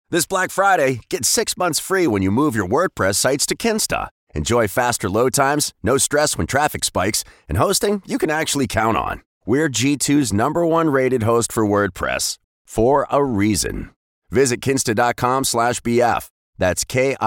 This Black Friday, get 6 months free when you move your WordPress sites to Kinsta. Enjoy faster load times, no stress when traffic spikes, and hosting you can actually count on. We're G2's #1 rated host for WordPress, for a reason. Visit kinsta.com/BF. That's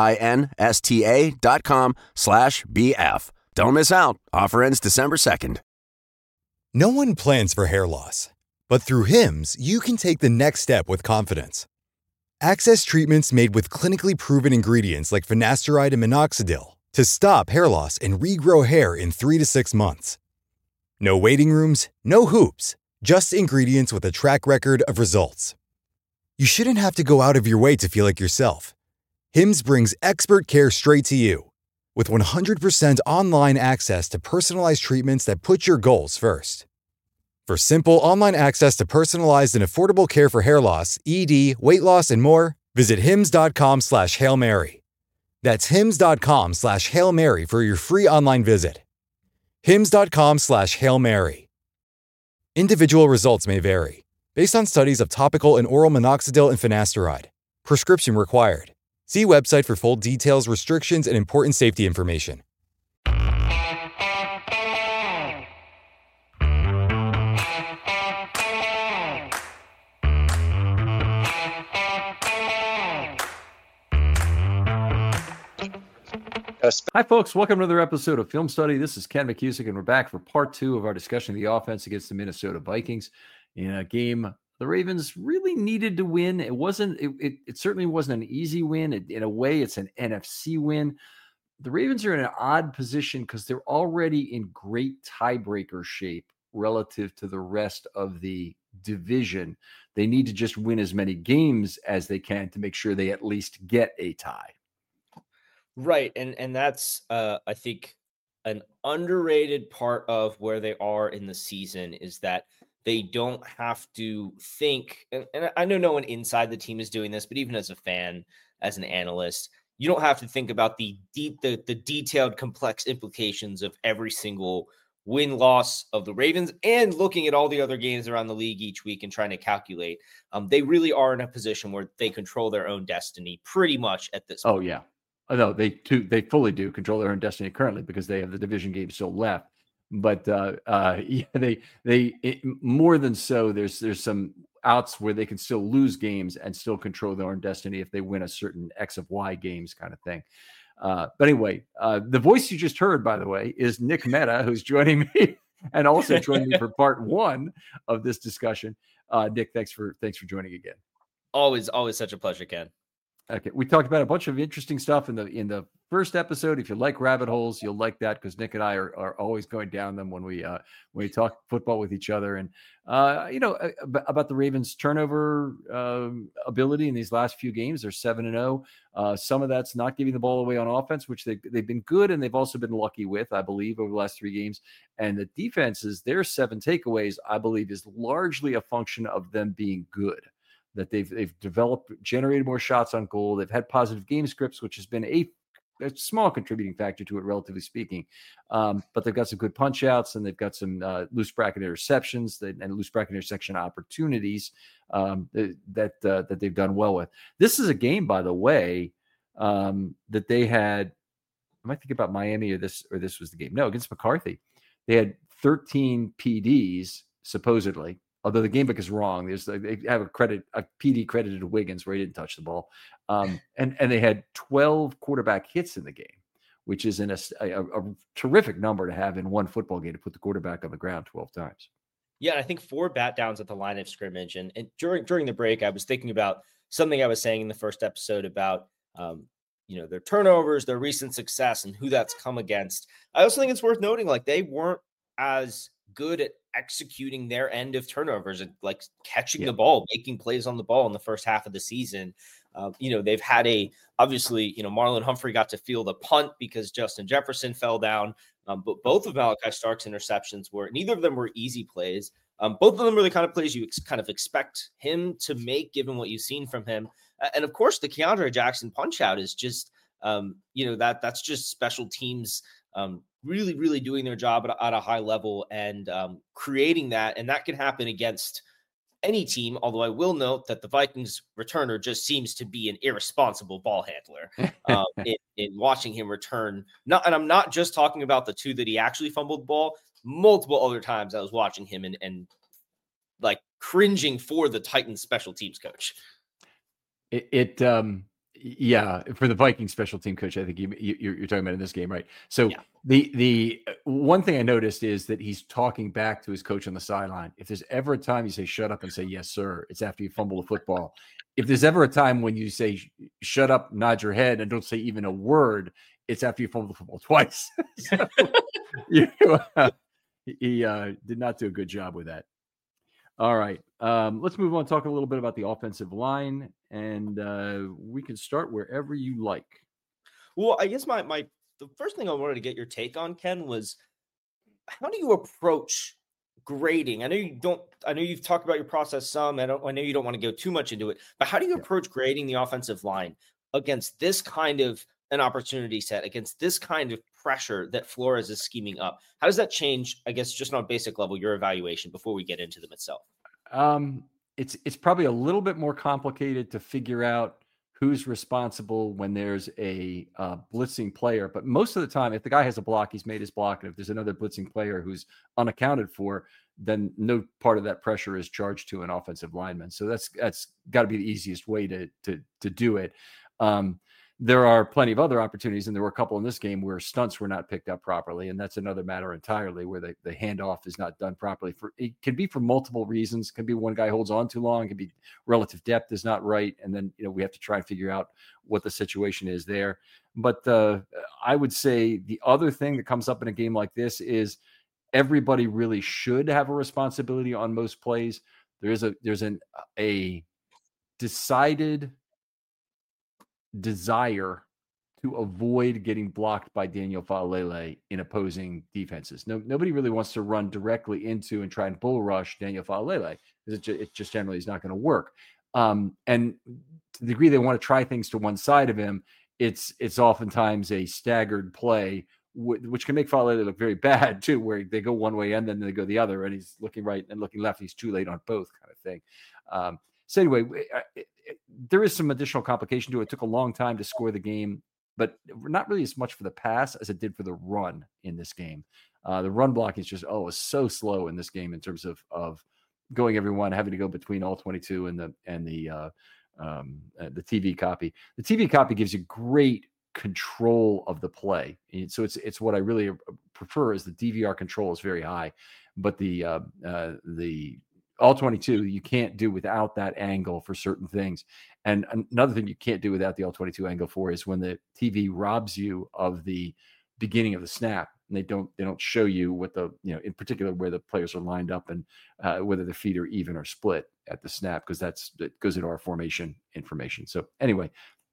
KINSTA.com/BF. Don't miss out. Offer ends December 2nd. No one plans for hair loss, but through Hims, you can take the next step with confidence. Access treatments made with clinically proven ingredients like finasteride and minoxidil to stop hair loss and regrow hair in 3 to 6 months. No waiting rooms, no hoops, just ingredients with a track record of results. You shouldn't have to go out of your way to feel like yourself. Hims brings expert care straight to you. With 100% online access to personalized treatments that put your goals first. For simple online access to personalized and affordable care for hair loss, ED, weight loss, and more, visit hims.com/Hail Mary. That's hims.com/Hail Mary for your free online visit. hims.com/Hail Mary. Individual results may vary, based on studies of topical and oral minoxidil and finasteride. Prescription required. See website for full details, restrictions, and important safety information. Hi, folks. Welcome to another episode of Film Study. This is Ken McCusick, and we're back for part 2 of our discussion of the offense against the Minnesota Vikings in a game the Ravens really needed to win. It certainly wasn't an easy win. In a way, it's an NFC win. The Ravens are in an odd position because they're already in great tiebreaker shape relative to the rest of the division. They need to just win as many games as they can to make sure they at least get a tie. Right. And that's, I think, an underrated part of where they are in the season is that they don't have to think, and I know no one inside the team is doing this, but even as a fan, as an analyst, you don't have to think about the detailed, complex implications of every single win-loss of the Ravens and looking at all the other games around the league each week and trying to calculate. They really are in a position where they control their own destiny pretty much at this point. Oh, yeah. No, they fully do control their own destiny currently because they have the division game still left. But yeah, they more than so. There's some outs where they can still lose games and still control their own destiny if they win a certain X of Y games kind of thing. But anyway, the voice you just heard, by the way, is Nick Mehta, who's joining me and also joining me for part 1 of this discussion. Nick, thanks for joining again. Always such a pleasure, Ken. Okay, we talked about a bunch of interesting stuff in the first episode. If you like rabbit holes, you'll like that because Nick and I are always going down them when we talk football with each other. And about the Ravens' turnover ability in these last few games, they're 7-0. Some of that's not giving the ball away on offense, which they've been good and they've also been lucky with, I believe, over the last 3 games. And the defenses, their 7 takeaways, I believe, is largely a function of them being good. That they've developed, generated more shots on goal. They've had positive game scripts, which has been a small contributing factor to it, relatively speaking. But they've got some good punch outs and they've got some loose bracket interceptions and loose bracket intersection opportunities that they've done well with. This is a game, by the way, that they had. I might think about Miami or this was the game. No, against McCarthy. They had 13 PDs, supposedly. Although the game book is wrong, they have a PD credited to Wiggins where he didn't touch the ball, and they had 12 quarterback hits in the game, which is a terrific number to have in one football game to put the quarterback on the ground 12 times. Yeah, I think 4 bat downs at the line of scrimmage, and during the break, I was thinking about something I was saying in the first episode about their turnovers, their recent success, and who that's come against. I also think it's worth noting they weren't as good at executing their end of turnovers and catching the ball, making plays on the ball in the first half of the season. They've had obviously Marlon Humphrey got to feel the punt because Justin Jefferson fell down. But both of Malachi Stark's interceptions neither of them were easy plays. Both of them were the kind of plays you kind of expect him to make given what you've seen from him. And of course the Keandre Jackson punch out is just, that's just special teams, really, really doing their job at a high level and creating that. And that can happen against any team, although I will note that the Vikings returner just seems to be an irresponsible ball handler in watching him return. And I'm not just talking about the 2 that he actually fumbled the ball. Multiple other times I was watching him and like cringing for the Titans special teams coach. Yeah, for the Vikings special team coach, I think you're talking about in this game, right? So Yeah. The one thing I noticed is that he's talking back to his coach on the sideline. If there's ever a time you say shut up and say yes sir, it's after you fumble the football. If there's ever a time when you say shut up, nod your head, and don't say even a word, it's after you fumble the football twice. So, he did not do a good job with that. All right. Let's move on. Talk a little bit about the offensive line, and we can start wherever you like. Well, I guess the first thing I wanted to get your take on, Ken, was how do you approach grading? I know you've talked about your process some. I know you don't want to go too much into it, but how do you approach grading the offensive line against this kind of an opportunity set, against this kind of pressure that Flores is scheming up? How does that change, I guess, just on a basic level, your evaluation before we get into them itself? It's probably a little bit more complicated to figure out who's responsible when there's a blitzing player. But most of the time, if the guy has a block, he's made his block. And if there's another blitzing player who's unaccounted for, then no part of that pressure is charged to an offensive lineman. So that's got to be the easiest way to do it. There are plenty of other opportunities, and there were a couple in this game where stunts were not picked up properly, and that's another matter entirely, where the handoff is not done properly. It can be for multiple reasons. It can be one guy holds on too long. It can be relative depth is not right, and then we have to try and figure out what the situation is there. But I would say the other thing that comes up in a game like this is everybody really should have a responsibility on most plays. There's a decided desire to avoid getting blocked by Daniel Faalele in opposing defenses. Nobody really wants to run directly into and try and bull rush Daniel Faalele because it just generally is not going to work. And to the degree they want to try things to one side of him, it's oftentimes a staggered play, which can make Faalele look very bad too, where they go one way and then they go the other, and he's looking right and looking left. He's too late on both, kind of thing. So anyway, there is some additional complication to it. It took a long time to score the game, but not really as much for the pass as it did for the run in this game. The run block is just, was so slow in this game in terms of going everyone, having to go between all 22 and the TV copy. The TV copy gives you great control of the play. And so it's what I really prefer is the DVR control is very high, but the all 22 you can't do without that angle for certain things. And another thing you can't do without the all 22 angle for is when the TV robs you of the beginning of the snap, and they don't show you what the, in particular where the players are lined up and whether their feet are even or split at the snap, because that goes into our formation information. So anyway,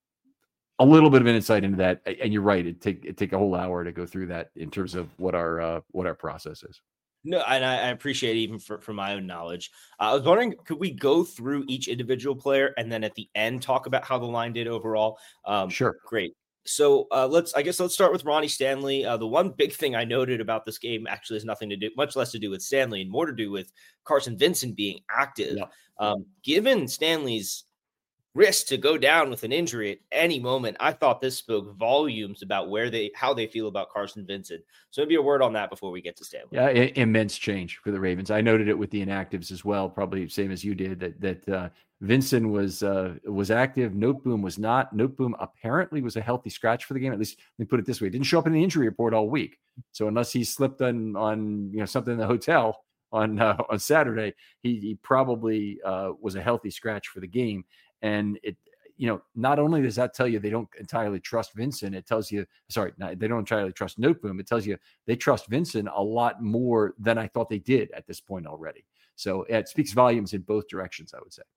a little bit of an insight into that. And you're right. It'd take a whole hour to go through that in terms of what our process is. No, and I appreciate it even for my own knowledge. I was wondering, could we go through each individual player and then at the end talk about how the line did overall? Sure. Great. So let's start with Ronnie Stanley. The one big thing I noted about this game actually has nothing to do, much less to do with Stanley and more to do with Carson Vincent being active. Yeah. Given Stanley's risk to go down with an injury at any moment, I thought this spoke volumes about how they feel about Carson Vincent. So maybe a word on that before we get to Stanley. Yeah, immense change for the Ravens. I noted it with the inactives as well, probably same as you did, that Vincent was active. Noteboom was not. Noteboom apparently was a healthy scratch for the game. At least let me put it this way: it didn't show up in the injury report all week. So unless he slipped on something in the hotel on Saturday, he probably was a healthy scratch for the game. And it, not only does that tell you they don't entirely trust Vincent, it tells you, they don't entirely trust Noteboom. It tells you they trust Vincent a lot more than I thought they did at this point already. So it speaks volumes in both directions, I would say.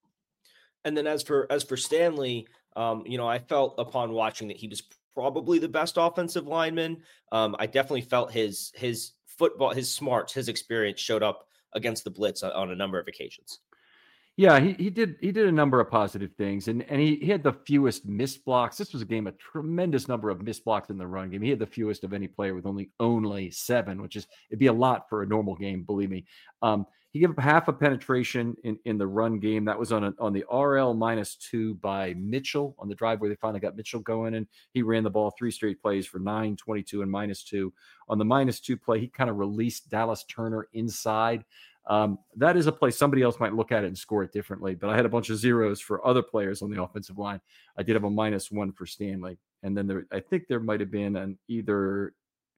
And then as for Stanley, I felt upon watching that he was probably the best offensive lineman. I definitely felt his football, his smarts, his experience showed up against the blitz on a number of occasions. Yeah, he did a number of positive things, and he had the fewest missed blocks. This was a game, a tremendous number of missed blocks in the run game. He had the fewest of any player with only 7, it'd be a lot for a normal game, believe me. He gave up half a penetration in the run game. That was on the RL -2 by Mitchell on the drive where they finally got Mitchell going, and he ran the ball 3 straight plays for 9, 22, and -2. On the -2 play, he kind of released Dallas Turner inside. That is a play somebody else might look at it and score it differently, but I had a bunch of zeros for other players on the offensive line. I did have a -1 for Stanley, and then I think there might have been an either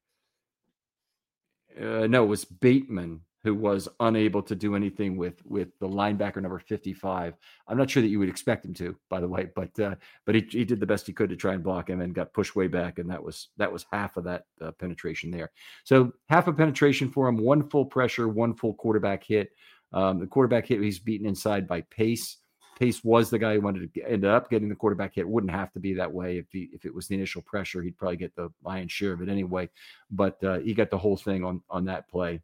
no, it was Bateman who was unable to do anything with the linebacker number 55. I'm not sure that you would expect him to, by the way, but he did the best he could to try and block him and got pushed way back, and that was half of that penetration there. So half a penetration for him, 1 full pressure, 1 full quarterback hit. The quarterback hit, he's beaten inside by Pace. Pace was the guy who wanted to end up getting the quarterback hit. Wouldn't have to be that way if it was the initial pressure. He'd probably get the lion's share of it anyway. But he got the whole thing on that play.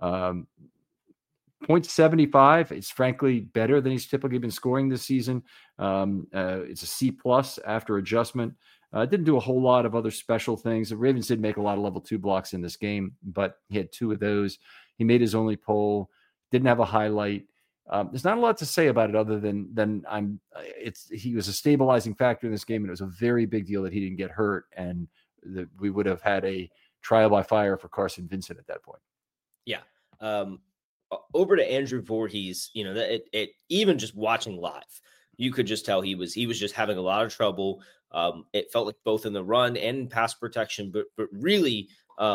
0.75 is frankly better than he's typically been scoring this season. It's a C+ after adjustment. Didn't do a whole lot of other special things. The Ravens did make a lot of level 2 blocks in this game, but he had 2 of those. He made his only pull. Didn't have a highlight. There's not a lot to say about it other than he was a stabilizing factor in this game, and it was a very big deal that he didn't get hurt, and we would have had a trial by fire for Carson Vincent at that point. Yeah. Over to Andrew Voorhees, that it even just watching live, you could just tell he was just having a lot of trouble. It felt like both in the run and pass protection, but really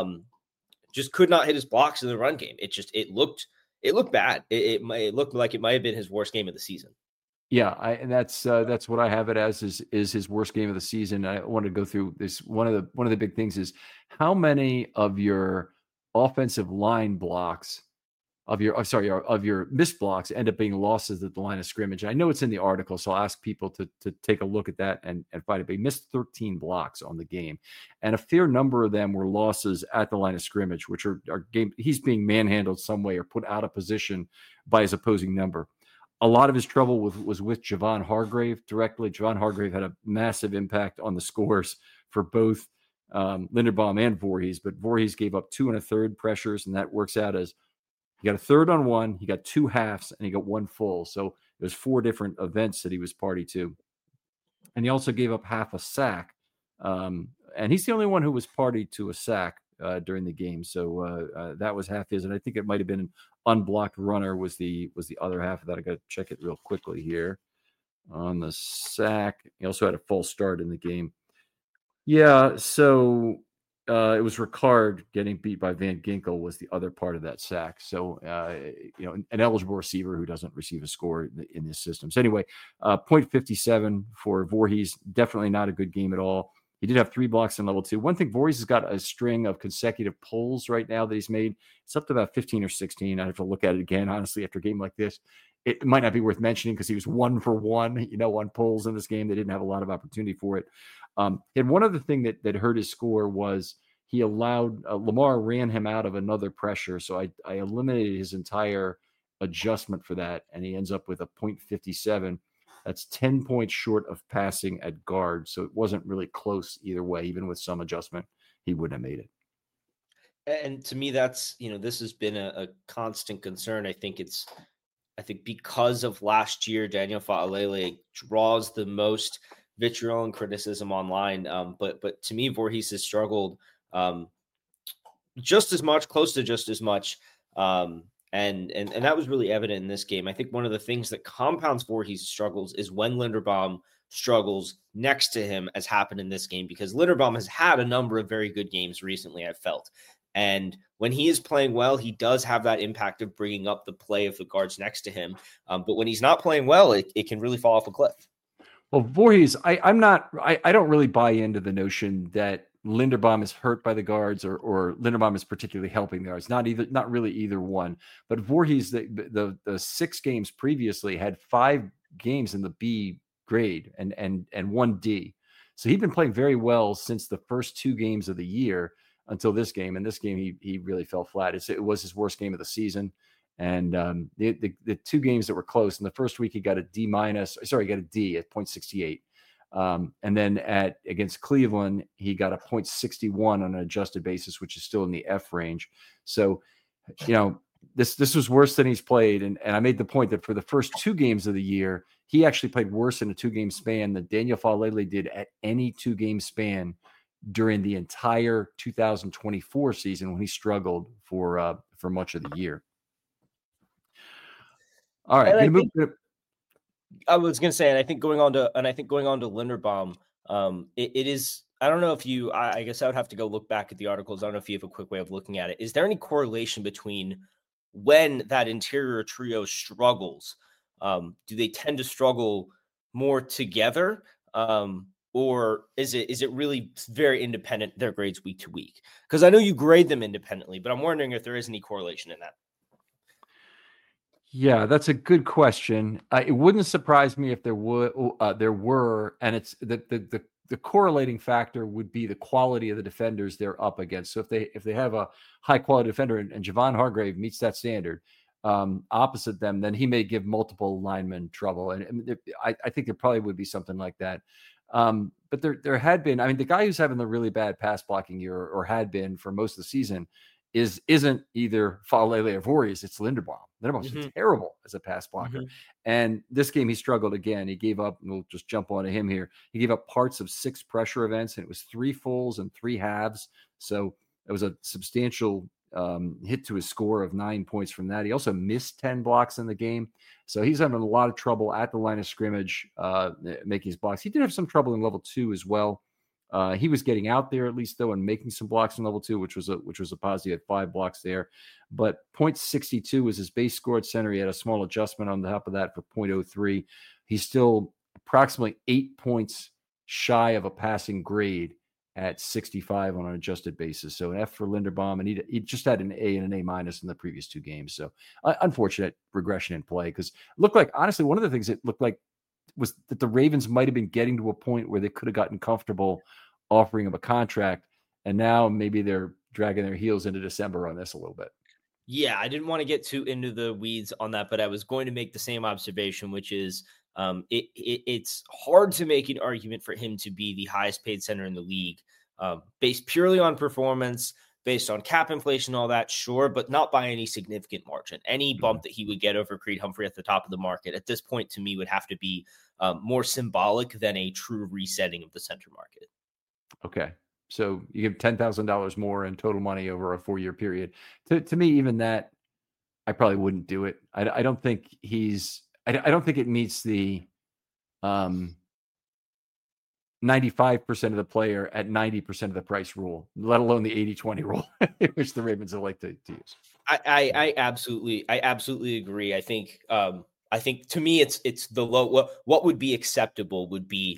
just could not hit his blocks in the run game. It looked bad. It looked like it might have been his worst game of the season. Yeah, and that's what I have it as is his worst game of the season. I want to go through this. One of the big things is how many of your offensive line blocks of your missed blocks end up being losses at the line of scrimmage. I know it's in the article, so I'll ask people to take a look at that and find it. But he missed 13 blocks on the game, and a fair number of them were losses at the line of scrimmage, which are game. He's being manhandled some way or put out of position by his opposing number. A lot of his trouble was with Javon Hargrave directly. Javon Hargrave had a massive impact on the scores for both Linderbaum and Voorhees, but Voorhees gave up 2 1/3 pressures, and that works out as he got a third on 1, he got 2 halves, and he got 1 full. So it was 4 different events that he was party to. And he also gave up half a sack. And he's the only one who was party to a sack during the game. So that was half his. And I think it might have been an unblocked runner was the other half of that. I got to check it real quickly here. On the sack, he also had a false start in the game. Yeah, so it was Ricard getting beat by Van Ginkel was the other part of that sack. So, an eligible receiver who doesn't receive a score in this system. So anyway, 0.57 for Voorhees, definitely not a good game at all. He did have 3 blocks in level 2. One thing, Voorhees has got a string of consecutive pulls right now that he's made. It's up to about 15 or 16. I have to look at it again, honestly, after a game like this. It might not be worth mentioning because he was 1 for 1, on pulls in this game. They didn't have a lot of opportunity for it. And one other thing that hurt his score was he allowed Lamar ran him out of another pressure. So I eliminated his entire adjustment for that, and he ends up with a 0.57. That's 10 points short of passing at guard. So it wasn't really close either way. Even with some adjustment, he wouldn't have made it. And to me, that's, this has been a constant concern. I think because of last year, Daniel Fa'alele draws the most vitriol and criticism online. But to me, Voorhees has struggled just as much, close to just as much. And that was really evident in this game. I think one of the things that compounds Voorhees' struggles is when Linderbaum struggles next to him, as happened in this game, because Linderbaum has had a number of very good games recently, I've felt. And when he is playing well, he does have that impact of bringing up the play of the guards next to him. But when he's not playing well, it can really fall off a cliff. Well, Voorhees, I don't really buy into the notion that Linderbaum is hurt by the guards or Linderbaum is particularly helping the guards. Not really either one. But Voorhees, the 6 games previously had 5 games in the B grade and 1 D. So he'd been playing very well since the first 2 games of the year until this game. And this game, he really fell flat. It was his worst game of the season. And the 2 games that were close, in the first week, he got a D-. He got a D at 0.68. And then against Cleveland, he got a 0.61 on an adjusted basis, which is still in the F range. So, this was worse than he's played. And I made the point that for the first 2 games of the year, he actually played worse in a 2-game span than Daniel Faalele did at any 2-game span during the entire 2024 season when he struggled for much of the year. All right. I was going to say, and I think going on to Linderbaum, it is, I don't know if I guess I would have to go look back at the articles. I don't know if you have a quick way of looking at it. Is there any correlation between when that interior trio struggles? Do they tend to struggle more together? Or is it really very independent, their grades week to week? Because I know you grade them independently, but I'm wondering if there is any correlation in that. Yeah, that's a good question. It wouldn't surprise me if there were, and it's the correlating factor would be the quality of the defenders they're up against. So if they have a high quality defender and Javon Hargrave meets that standard opposite them, then he may give multiple linemen trouble. And I think there probably would be something like that. But there had been, I mean, the guy who's having the really bad pass blocking year or had been for most of the season isn't either Faalele or Voorhees, it's Linderbaum. Linderbaum's terrible as a pass blocker. And this game he struggled again. He gave up, and we'll just jump onto him here. He gave up parts of 6 pressure events, and it was 3 fulls and 3 halves. So it was a substantial hit to his score of 9 points from that. He also missed 10 blocks in the game. So he's having a lot of trouble at the line of scrimmage making his blocks. He did have some trouble in level 2 as well. He was getting out there at least though and making some blocks in level 2, which was a positive. 5 blocks there, but 0.62 was his base score at center. He had a small adjustment on the top of that for 0.03. He's still approximately 8 points shy of a passing grade at 65 on an adjusted basis. So an F for Linderbaum, and he just had an A and an A- in the previous 2 games. So unfortunate regression in play, because it looked like, honestly, one of the things it looked like was that the Ravens might have been getting to a point where they could have gotten comfortable offering him a contract. And now maybe they're dragging their heels into December on this a little bit. Yeah, I didn't want to get too into the weeds on that, but I was going to make the same observation, which is it's hard to make an argument for him to be the highest paid center in the league, based purely on performance, based on cap inflation, all that, sure, but not by any significant margin. Any bump that he would get over Creed Humphrey at the top of the market at this point, to me, would have to be more symbolic than a true resetting of the center market. Okay. So you give $10,000 more in total money over a 4-year period. To me, even that, I probably wouldn't do it. I don't think I don't think it meets the 95% of the player at 90% of the price rule, let alone the 80-20 rule, which the Ravens would like to use. I absolutely agree. I think to me, it's the low. What would be acceptable would be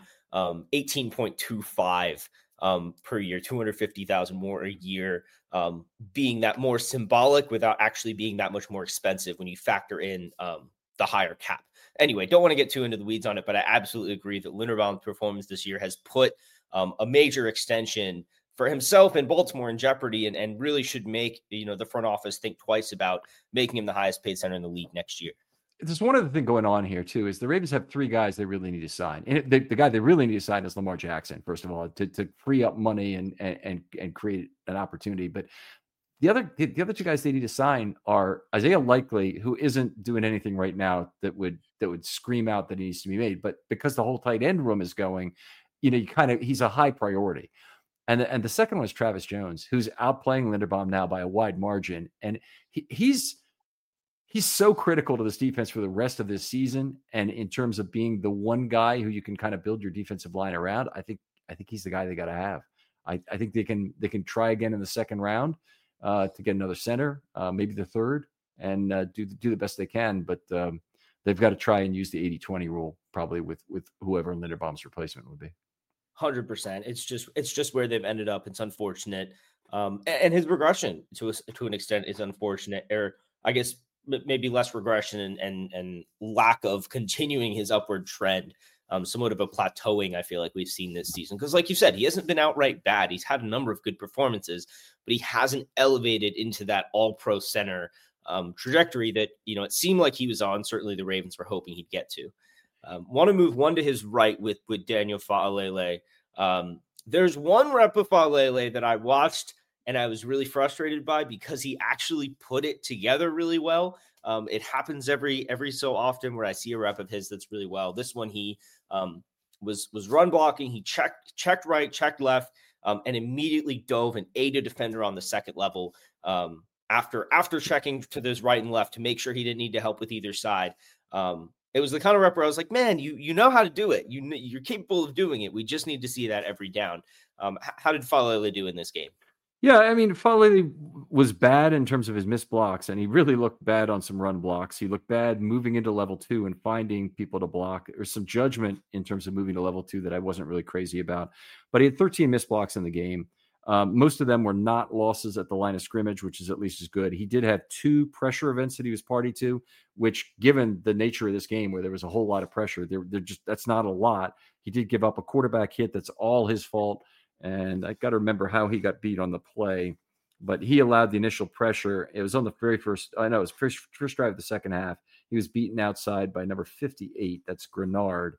18.25 per year, 250,000 more a year, being that more symbolic without actually being that much more expensive when you factor in the higher cap. Anyway, don't want to get too into the weeds on it, but I absolutely agree that Linderbaum's performance this year has put a major extension for himself and Baltimore in jeopardy, and really should make the front office think twice about making him the highest paid center in the league next year. There's one other thing going on here too, is the Ravens have 3 guys they really need to sign. And the guy they really need to sign is Lamar Jackson, first of all, to free up money and create an opportunity. But the other 2 guys they need to sign are Isaiah Likely, who isn't doing anything right now that would scream out that he needs to be made. But because the whole tight end room is going, he's a high priority. And the second one is Travis Jones, who's outplaying Linderbaum now by a wide margin. And he's so critical to this defense for the rest of this season. And in terms of being the one guy who you can kind of build your defensive line around, I think he's the guy they got to have. I think they can try again in the second round to get another center, maybe the third, and do the best they can. But they've got to try and use the 80-20 rule probably with whoever Linderbaum's replacement would be. 100%. It's just where they've ended up. It's unfortunate. And his regression to an extent is unfortunate, or I guess maybe less regression and lack of continuing his upward trend. Somewhat of a plateauing, I feel like we've seen this season. Because like you said, he hasn't been outright bad. He's had a number of good performances, but he hasn't elevated into that all-pro center trajectory that, it seemed like he was on. Certainly the Ravens were hoping he'd get to. Want to move one to his right with Daniel Faalele. There's one rep of Faalele that I watched and I was really frustrated by, because he actually put it together really well. It happens every so often where I see a rep of his that's really well. This one, he was run blocking. He checked right, checked left, and immediately dove and aided a defender on the second level after checking to those right and left to make sure he didn't need to help with either side. It was the kind of rep where I was like, man, you know how to do it. You're capable of doing it. We just need to see that every down. How did Faalele do in this game? Yeah, I mean, Faalele was bad in terms of his missed blocks, and he really looked bad on some run blocks. He looked bad moving into level 2 and finding people to block. There's some judgment in terms of moving to level 2 that I wasn't really crazy about. But he had 13 missed blocks in the game. Most of them were not losses at the line of scrimmage, which is at least as good. He did have 2 pressure events that he was party to, which, given the nature of this game where there was a whole lot of pressure, that's not a lot. He did give up a quarterback hit. That's all his fault. And I got to remember how he got beat on the play, but he allowed the initial pressure. It was on the very first, it was first drive of the second half. He was beaten outside by number 58. That's Grenard.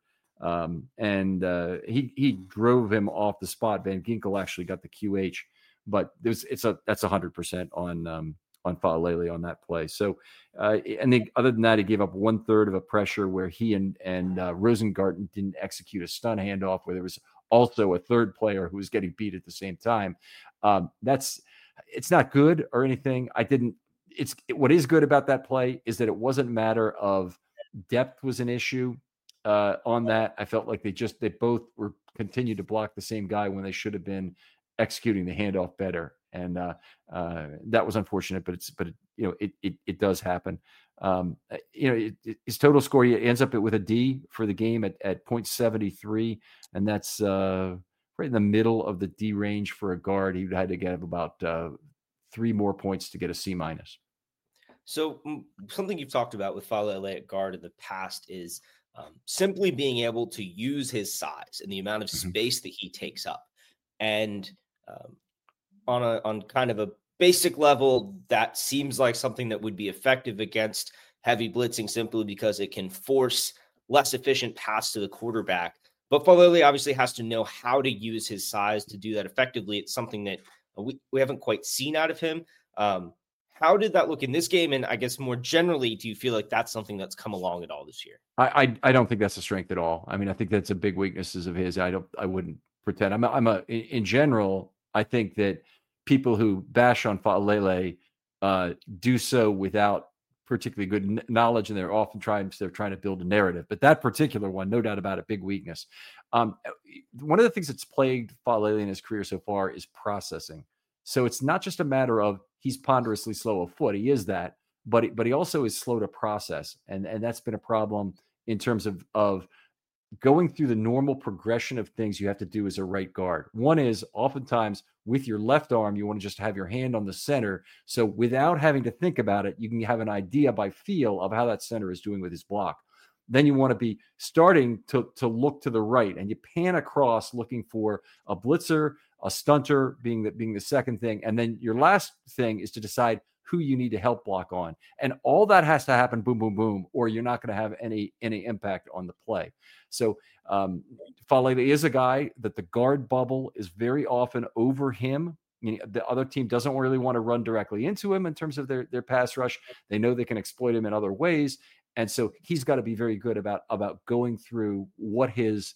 He drove him off the spot. Van Ginkel actually got the QH, but that's 100% on Faalele on that play. So, and then other than that, he gave up 1/3 of a pressure where he and Rosengarten didn't execute a stun handoff, where there was also a third player who was getting beat at the same time. It's not good or anything. What is good about that play is that it wasn't a matter of depth was an issue on that. I felt like they both were continued to block the same guy when they should have been executing the handoff better. And that was unfortunate, but it does happen. His total score, he ends up with a D for the game at 0.73, and that's right in the middle of the D range for a guard. He had to get about 3 more points to get a C-. So something you've talked about with Faalele at guard in the past is simply being able to use his size and the amount of space that he takes up. And on kind of a basic level, that seems like something that would be effective against heavy blitzing, simply because it can force less efficient pass to the quarterback. But Faalele obviously has to know how to use his size to do that effectively. It's something that we haven't quite seen out of him. How did that look in this game? And I guess more generally, do you feel like that's something that's come along at all this year? I don't think that's a strength at all. I mean, I think that's a big weaknesses of his. I wouldn't pretend. In general, I think that people who bash on Faalele do so without particularly good knowledge, and they're trying to build a narrative. But that particular one, no doubt about it, big weakness. One of the things that's plagued Faalele in his career so far is processing. So it's not just a matter of he's ponderously slow of foot. He is that, but he also is slow to process, and that's been a problem in terms of going through the normal progression of things you have to do as a right guard. One is oftentimes with your left arm, you want to just have your hand on the center. So without having to think about it, you can have an idea by feel of how that center is doing with his block. Then you want to be starting to look to the right, and you pan across looking for a blitzer, a stunter being the second thing. And then your last thing is to decide who you need to help block on. And all that has to happen, boom, boom, boom, or you're not going to have any impact on the play. So Faalele is a guy that the guard bubble is very often over him. I mean, the other team doesn't really want to run directly into him in terms of their pass rush. They know they can exploit him in other ways. And so he's got to be very good about going through what his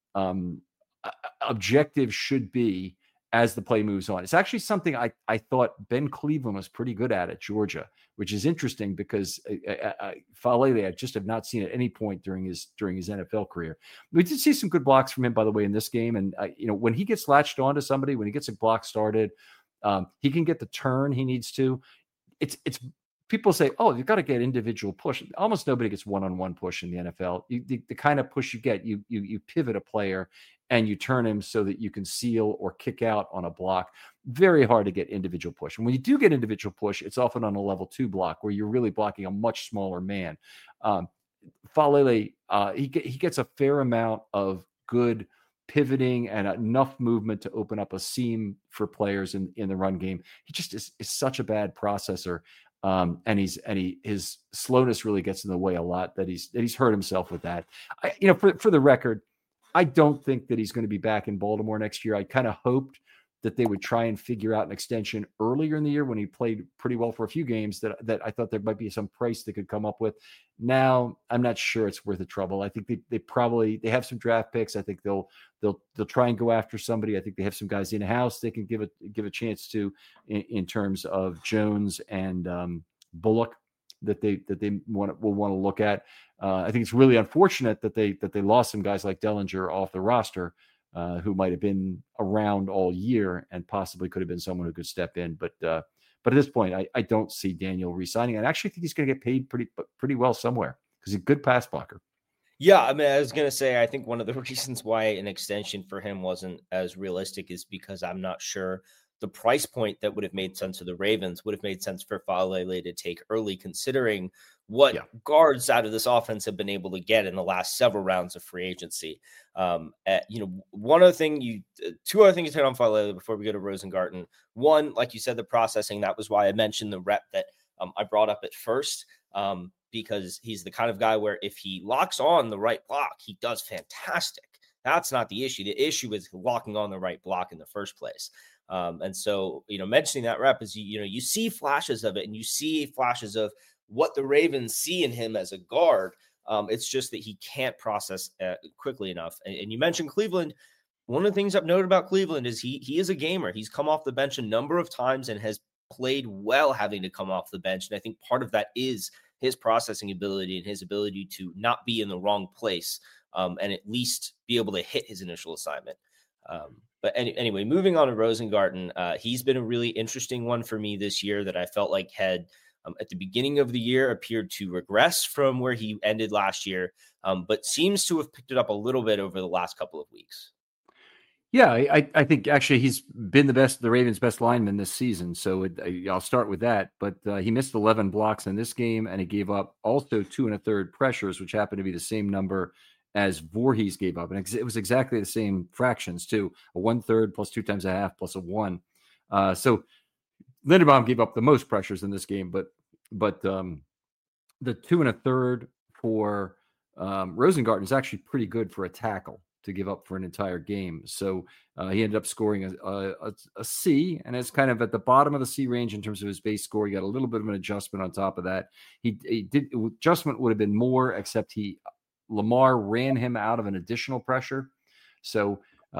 objective should be as the play moves on. It's actually something I thought Ben Cleveland was pretty good at Georgia, which is interesting because Faalele I just have not seen at any point during his NFL career. We did see some good blocks from him, by the way, in this game. And when he gets latched onto somebody, when he gets a block started, he can get the turn he needs to. It's people say, oh, you've got to get individual push. Almost nobody gets one-on-one push in the NFL. The kind of push you get, you pivot a player and you turn him so that you can seal or kick out on a block. Very hard to get individual push. And when you do get individual push, it's often on a level 2 block where you're really blocking a much smaller man. Faalele, he gets a fair amount of good pivoting and enough movement to open up a seam for players in the run game. He just is such a bad processor. And his slowness really gets in the way a lot, that he's hurt himself with that. For the record, I don't think that he's going to be back in Baltimore next year. I kind of hoped that they would try and figure out an extension earlier in the year when he played pretty well for a few games, that I thought there might be some price they could come up with. Now, I'm not sure it's worth the trouble. I think they have some draft picks. I think they'll try and go after somebody. I think they have some guys in house they can give a chance to in terms of Jones and Bullock that they will want to look at. I think it's really unfortunate that they lost some guys like Dellinger off the roster, who might have been around all year and possibly could have been someone who could step in. But at this point, I don't see Daniel re-signing. I actually think he's going to get paid pretty well somewhere because he's a good pass blocker. Yeah, I mean, I was going to say, I think one of the reasons why an extension for him wasn't as realistic is because I'm not sure the price point that would have made sense for the Ravens would have made sense for Faalele to take early, considering what guards out of this offense have been able to get in the last several rounds of free agency. Two other things to hit on Faalele before we go to Rosengarten. One, like you said, the processing, that was why I mentioned the rep that I brought up at first, because he's the kind of guy where if he locks on the right block, he does fantastic. That's not the issue. The issue is locking on the right block in the first place. And so, mentioning that rep is, you see flashes of it and you see flashes of what the Ravens see in him as a guard. It's just that he can't process quickly enough. And you mentioned Cleveland. One of the things I've noted about Cleveland is he is a gamer. He's come off the bench a number of times and has played well having to come off the bench. And I think part of that is his processing ability and his ability to not be in the wrong place and at least be able to hit his initial assignment. But anyway, moving on to Rosengarten, he's been a really interesting one for me this year that I felt like had at the beginning of the year appeared to regress from where he ended last year, but seems to have picked it up a little bit over the last couple of weeks. Yeah, I think actually he's been the Ravens' best lineman this season. So I'll start with that. But he missed 11 blocks in this game, and he gave up also 2 1/3 pressures, which happened to be the same number as Voorhees gave up. And it was exactly the same fractions, too. A 1/3 plus 2 times a half plus a 1. So Linderbaum gave up the most pressures in this game, but the 2 1/3 for Rosengarten is actually pretty good for a tackle to give up for an entire game. So he ended up scoring a C, and it's kind of at the bottom of the C range in terms of his base score. He got a little bit of an adjustment on top of that. Adjustment would have been more, except Lamar ran him out of an additional pressure. So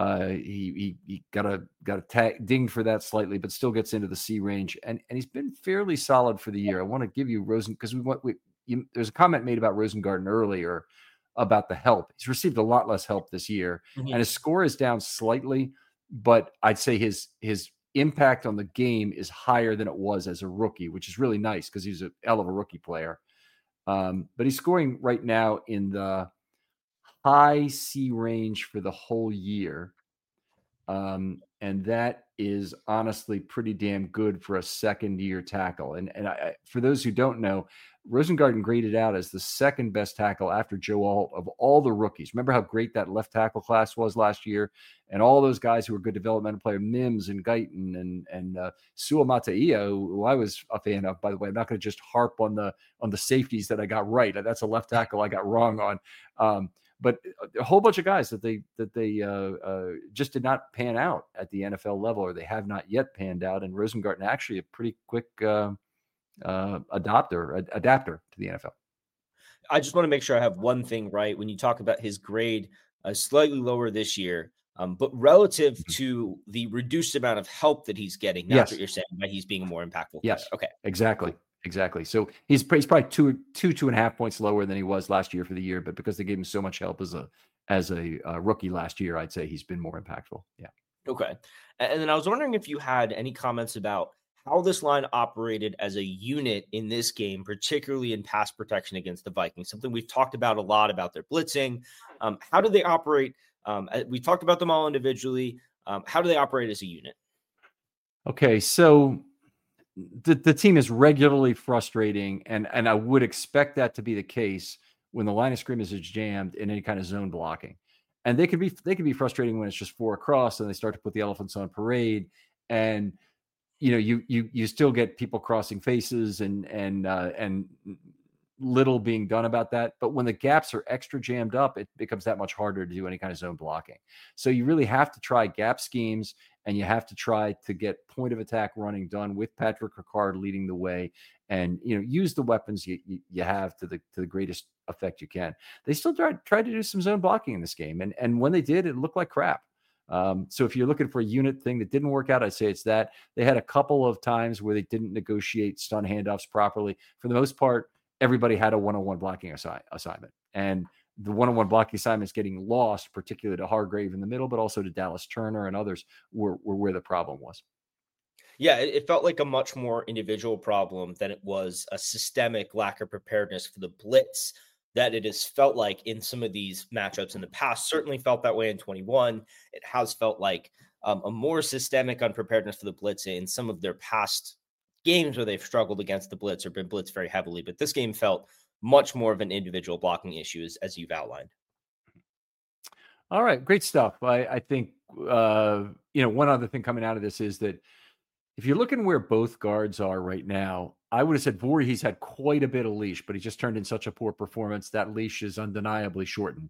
he got a ding for that slightly, but still gets into the C range. And he's been fairly solid for the year. I want to give you because there's a comment made about Rosengarten earlier about the help. He's received a lot less help this year, and his score is down slightly, but I'd say his impact on the game is higher than it was as a rookie, which is really nice because he's a hell of a rookie player. But he's scoring right now in the high C range for the whole year. And that is honestly pretty damn good for a second-year tackle. And for those who don't know, Rosengarten graded out as the second best tackle after Joe Alt of all the rookies. Remember how great that left tackle class was last year? And all those guys who were good developmental players, Mims and Guyton and Sua Mataia, who I was a fan of, by the way. I'm not going to just harp on the safeties that I got right. That's a left tackle I got wrong on. But a whole bunch of guys that they just did not pan out at the NFL level, or they have not yet panned out. And Rosengarten actually a pretty quick adapter to the NFL. I just want to make sure I have one thing right. When you talk about his grade slightly lower this year, but relative to the reduced amount of help that he's getting, that's what you're saying, that he's being a more impactful player. Yes. Okay. Exactly. So he's probably 2.5 points lower than he was last year for the year, but because they gave him so much help as a rookie last year, I'd say he's been more impactful. Yeah. Okay. And then I was wondering if you had any comments about how this line operated as a unit in this game, particularly in pass protection against the Vikings, something we've talked about a lot about their blitzing. How do they operate? We talked about them all individually. How do they operate as a unit? Okay. So the team is regularly frustrating, and I would expect that to be the case when the line of scrimmage is jammed in any kind of zone blocking. And they can be frustrating when it's just 4 across and they start to put the elephants on parade, and you still get people crossing faces and little being done about that. But when the gaps are extra jammed up, it becomes that much harder to do any kind of zone blocking. So you really have to try gap schemes and you have to try to get point of attack running done with Patrick Ricard leading the way, and use the weapons you have to the greatest effect you can. They still tried to do some zone blocking in this game, and when they did, it looked like crap. So if you're looking for a unit thing that didn't work out, I'd say it's that. They had a couple of times where they didn't negotiate stun handoffs properly. For the most part, everybody had a one-on-one blocking assignment, and the one-on-one blocking assignments getting lost, particularly to Hargrave in the middle, but also to Dallas Turner and others were where the problem was. Yeah, it felt like a much more individual problem than it was a systemic lack of preparedness for the blitz that it has felt like in some of these matchups in the past. Certainly felt that way in 21. It has felt like a more systemic unpreparedness for the blitz in some of their past games where they've struggled against the blitz or been blitzed very heavily. But this game felt much more of an individual blocking issue, as you've outlined. All right, great stuff. I think, one other thing coming out of this is that if you're looking where both guards are right now, I would have said Voorhees had quite a bit of leash, but he just turned in such a poor performance. That leash is undeniably shortened.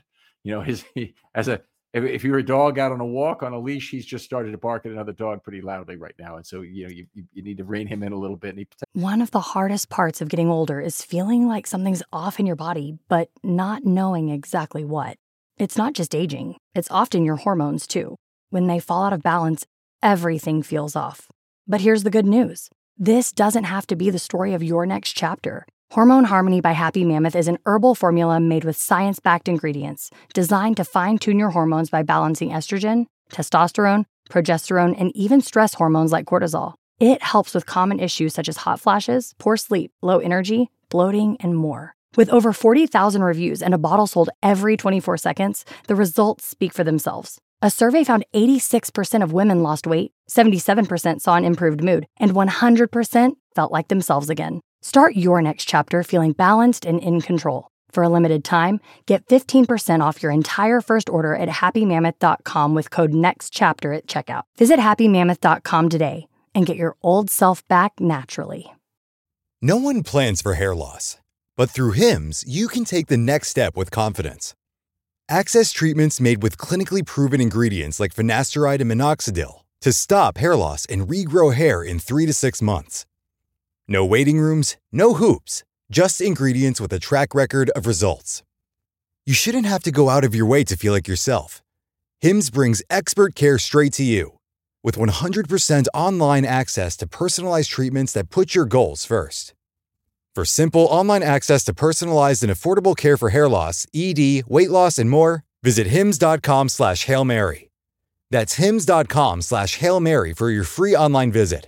If you're a dog out on a walk on a leash, he's just started to bark at another dog pretty loudly right now. And so, you need to rein him in a little bit. One of the hardest parts of getting older is feeling like something's off in your body, but not knowing exactly what. It's not just aging. It's often your hormones too. When they fall out of balance, everything feels off. But here's the good news. This doesn't have to be the story of your next chapter. Hormone Harmony by Happy Mammoth is an herbal formula made with science-backed ingredients designed to fine-tune your hormones by balancing estrogen, testosterone, progesterone, and even stress hormones like cortisol. It helps with common issues such as hot flashes, poor sleep, low energy, bloating, and more. With over 40,000 reviews and a bottle sold every 24 seconds, the results speak for themselves. A survey found 86% of women lost weight, 77% saw an improved mood, and 100% felt like themselves again. Start your next chapter feeling balanced and in control. For a limited time, get 15% off your entire first order at happymammoth.com with code NEXTCHAPTER at checkout. Visit happymammoth.com today and get your old self back naturally. No one plans for hair loss, but through Hims, you can take the next step with confidence. Access treatments made with clinically proven ingredients like finasteride and minoxidil to stop hair loss and regrow hair in 3 to 6 months. No waiting rooms, no hoops, just ingredients with a track record of results. You shouldn't have to go out of your way to feel like yourself. Hims brings expert care straight to you. With 100% online access to personalized treatments that put your goals first. For simple online access to personalized and affordable care for hair loss, ED, weight loss, and more, visit hims.com/Hail Mary. That's hims.com/Hail Mary for your free online visit.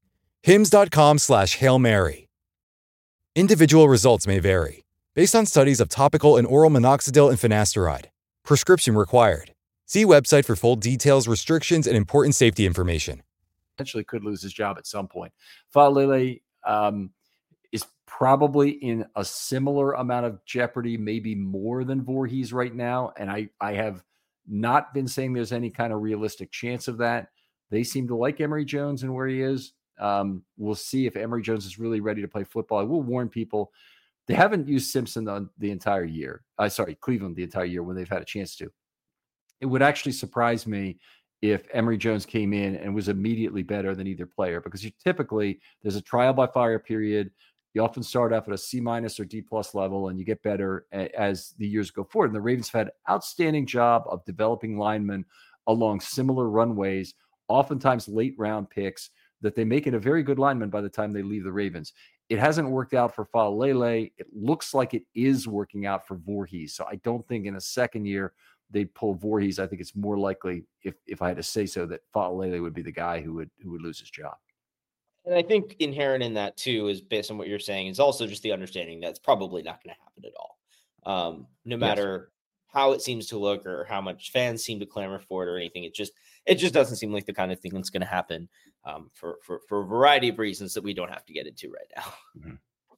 hims.com/Hail Mary. Individual results may vary, based on studies of topical and oral minoxidil and finasteride. Prescription required. See website for full details, restrictions, and important safety information. Potentially could lose his job at some point. Faalele is probably in a similar amount of jeopardy, maybe more than Voorhees right now. And I have not been saying there's any kind of realistic chance of that. They seem to like Emory Jones and where he is. We'll see if Emory Jones is really ready to play football. I will warn people, they haven't used Simpson the entire year. Cleveland the entire year when they've had a chance to. It would actually surprise me if Emory Jones came in and was immediately better than either player, because there's a trial by fire period. You often start off at a C- or D+ level, and you get better as the years go forward. And the Ravens have had an outstanding job of developing linemen along similar runways, oftentimes late round picks, that they make it a very good lineman by the time they leave the Ravens. It hasn't worked out for Faalele. It looks like it is working out for Voorhees. So I don't think in a second year they'd pull Voorhees. I think it's more likely, if I had to say so, that Faalele would be the guy who would lose his job. And I think inherent in that too is, based on what you're saying, is also just the understanding that's probably not going to happen at all. No matter how it seems to look or how much fans seem to clamor for it or anything, it just doesn't seem like the kind of thing that's going to happen for a variety of reasons that we don't have to get into right now. Mm-hmm.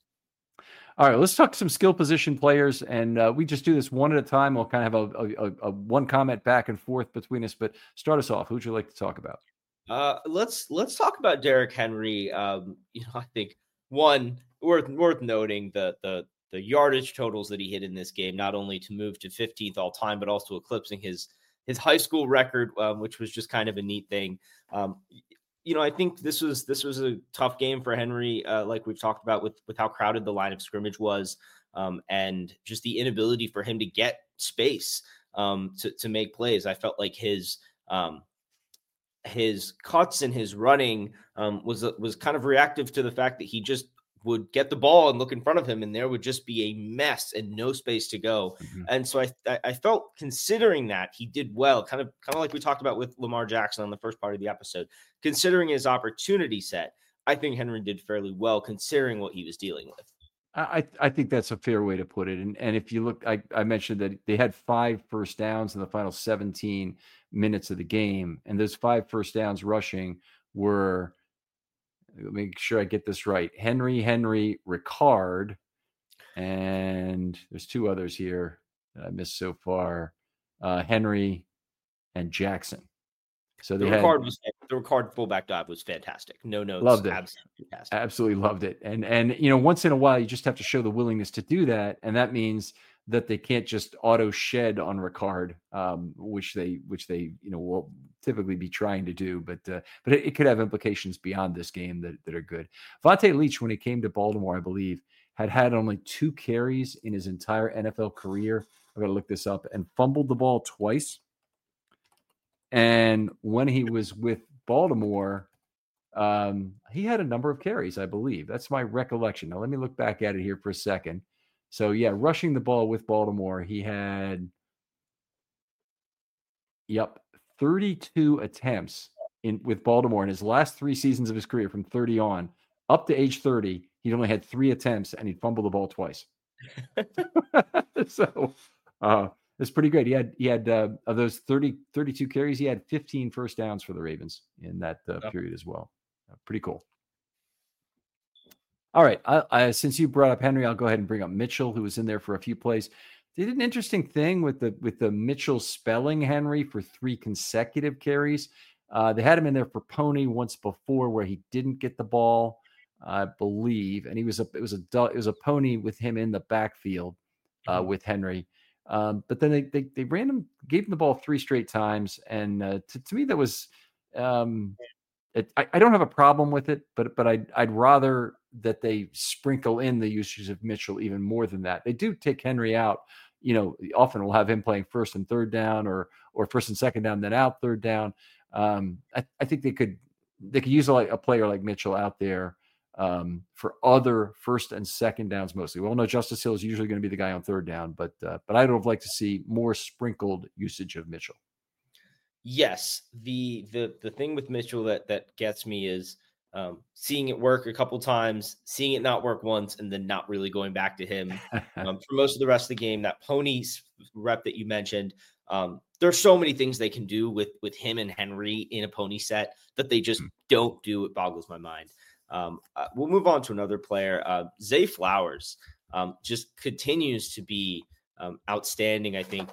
All right, let's talk some skill position players, and we just do this one at a time. We'll kind of have a one comment back and forth between us, but start us off. Who'd you like to talk about? Let's talk about Derrick Henry. I think one worth noting the yardage totals that he hit in this game, not only to move to 15th all time, but also eclipsing his his high school record, which was just kind of a neat thing. I think this was a tough game for Henry, like we've talked about with how crowded the line of scrimmage was, and just the inability for him to get space to make plays. I felt like his cuts and his running was kind of reactive to the fact that he just would get the ball and look in front of him, and there would just be a mess and no space to go. Mm-hmm. And so I felt, considering that, he did well, kind of like we talked about with Lamar Jackson on the first part of the episode. Considering his opportunity set, I think Henry did fairly well considering what he was dealing with. I think that's a fair way to put it. And if you look, I mentioned that they had 5 first downs in the final 17 minutes of the game, and those 5 first downs rushing were, make sure I get this right, Henry, Ricard, and there's 2 others here that I missed so far, Henry and Jackson. So the Ricard fullback dive was fantastic. No notes. Loved it. Absolutely loved it. And once in a while, you just have to show the willingness to do that, and that means that they can't just auto shed on Ricard, which they will typically be trying to do, but it could have implications beyond this game that are good. Vontae Leach, when he came to Baltimore, I believe, had only 2 carries in his entire NFL career. I got to look this up, and fumbled the ball twice. And when he was with Baltimore, he had a number of carries, I believe. That's my recollection. Now, let me look back at it here for a second. So, yeah, rushing the ball with Baltimore, he had, 32 attempts with Baltimore in his last 3 seasons of his career, from 30 on. Up to age 30, he'd only had 3 attempts, and he'd fumbled the ball twice. So, it's pretty good. He had of those 32 carries, he had 15 first downs for the Ravens in that period as well. Pretty cool. All right. Since you brought up Henry, I'll go ahead and bring up Mitchell, who was in there for a few plays. They did an interesting thing with the Mitchell spelling Henry for 3 consecutive carries. They had him in there for Pony once before, where he didn't get the ball, I believe, and it was a Pony with him in the backfield with Henry. But then they gave him the ball 3 straight times, and to me that was I don't have a problem with it, but I'd rather that they sprinkle in the usage of Mitchell even more than that. They do take Henry out. Often we'll have him playing first and third down, or first and second down, then out third down. I think they could use a player like Mitchell out there for other first and second downs mostly. Well, no, Justice Hill is usually going to be the guy on third down, but I would have liked to see more sprinkled usage of Mitchell. Yes, the thing with Mitchell that gets me is seeing it work a couple times, seeing it not work once, and then not really going back to him for most of the rest of the game. That Pony rep that you mentioned, there's so many things they can do with him and Henry in a Pony set that they just don't do. It boggles my mind. We'll move on to another player. Zay Flowers just continues to be outstanding. I think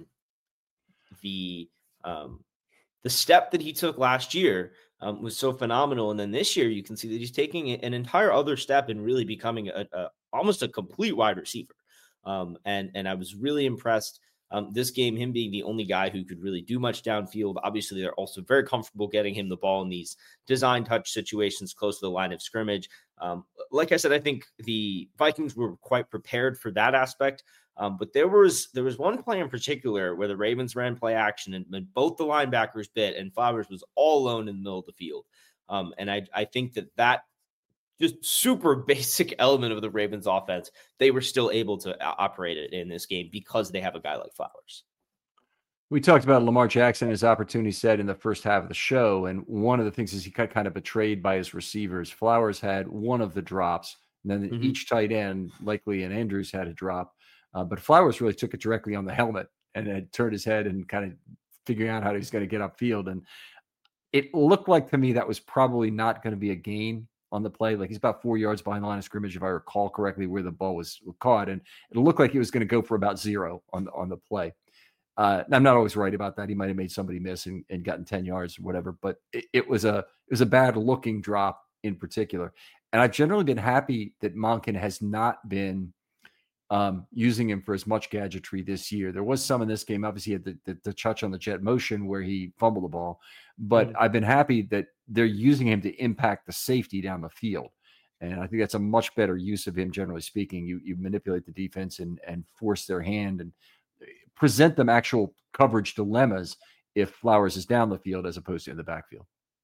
the step that he took last year was so phenomenal. And then this year you can see that he's taking an entire other step and really becoming almost a complete wide receiver. And I was really impressed this game, him being the only guy who could really do much downfield. Obviously, they're also very comfortable getting him the ball in these design touch situations close to the line of scrimmage. Like I said, I think the Vikings were quite prepared for that aspect. But there was one play in particular where the Ravens ran play action and both the linebackers bit, and Flowers was all alone in the middle of the field. And I think that just super basic element of the Ravens offense, they were still able to operate it in this game because they have a guy like Flowers. We talked about Lamar Jackson, his opportunity set in the first half of the show. And one of the things is he got kind of betrayed by his receivers. Flowers had one of the drops, and then each tight end, Likely and Andrews, had a drop. But Flowers really took it directly on the helmet and had turned his head and kind of figuring out how he's going to get upfield. And it looked like to me that was probably not going to be a gain on the play. Like, he's about 4 yards behind the line of scrimmage, if I recall correctly, where the ball was caught. And it looked like he was going to go for about 0 on the play. I'm not always right about that. He might have made somebody miss and gotten 10 yards or whatever, but it was a bad looking drop in particular. And I've generally been happy that Monken has not been using him for as much gadgetry this year. There was some in this game. Obviously, he had the touch on the jet motion where he fumbled the ball. But I've been happy that they're using him to impact the safety down the field. And I think that's a much better use of him, generally speaking. You manipulate the defense and force their hand and present them actual coverage dilemmas if Flowers is down the field as opposed to in the backfield.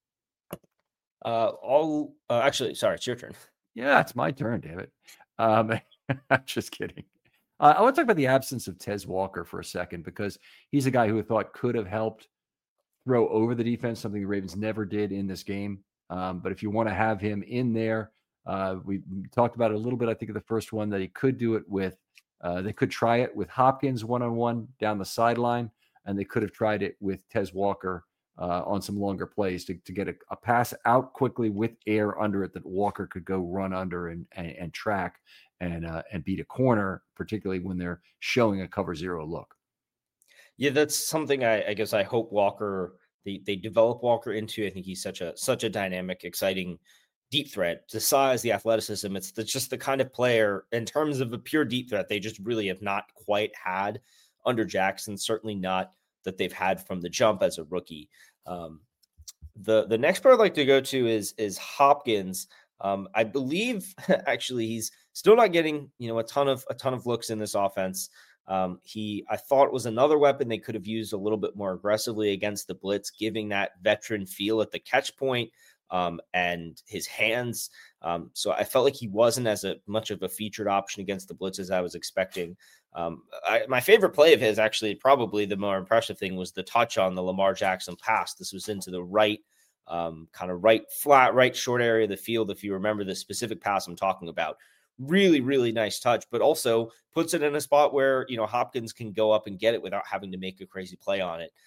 Actually, sorry, it's your turn. Yeah, it's my turn, damn it. I'm just kidding. I want to talk about the absence of Tez Walker for a second, because he's a guy who I thought could have helped throw over the defense, something the Ravens never did in this game. But if you want to have him in there, we talked about it a little bit, I think, of the first one, that he could do it with, they could try it with Hopkins one-on-one down the sideline, and they could have tried it with Tez Walker on some longer plays to get a pass out quickly with air under it that Walker could go run under and track and beat a corner, particularly when they're showing a cover zero look. Yeah, that's something I guess I hope Walker, they develop Walker into. I think he's such a dynamic, exciting deep threat. The size, the athleticism, it's just the kind of player in terms of a pure deep threat they just really have not quite had under Jackson, certainly not that they've had from the jump as a rookie. The next player I'd like to go to is Hopkins. I believe actually he's still not getting, a ton of looks in this offense. I thought was another weapon they could have used a little bit more aggressively against the blitz, giving that veteran feel at the catch point, and his hands. So I felt like he wasn't as much of a featured option against the blitz as I was expecting. My favorite play of his, actually, probably the more impressive thing, was the touch on the Lamar Jackson pass. This was into the right, kind of right flat, right short area of the field. If you remember the specific pass I'm talking about, really, really nice touch, but also puts it in a spot where, Hopkins can go up and get it without having to make a crazy play on it.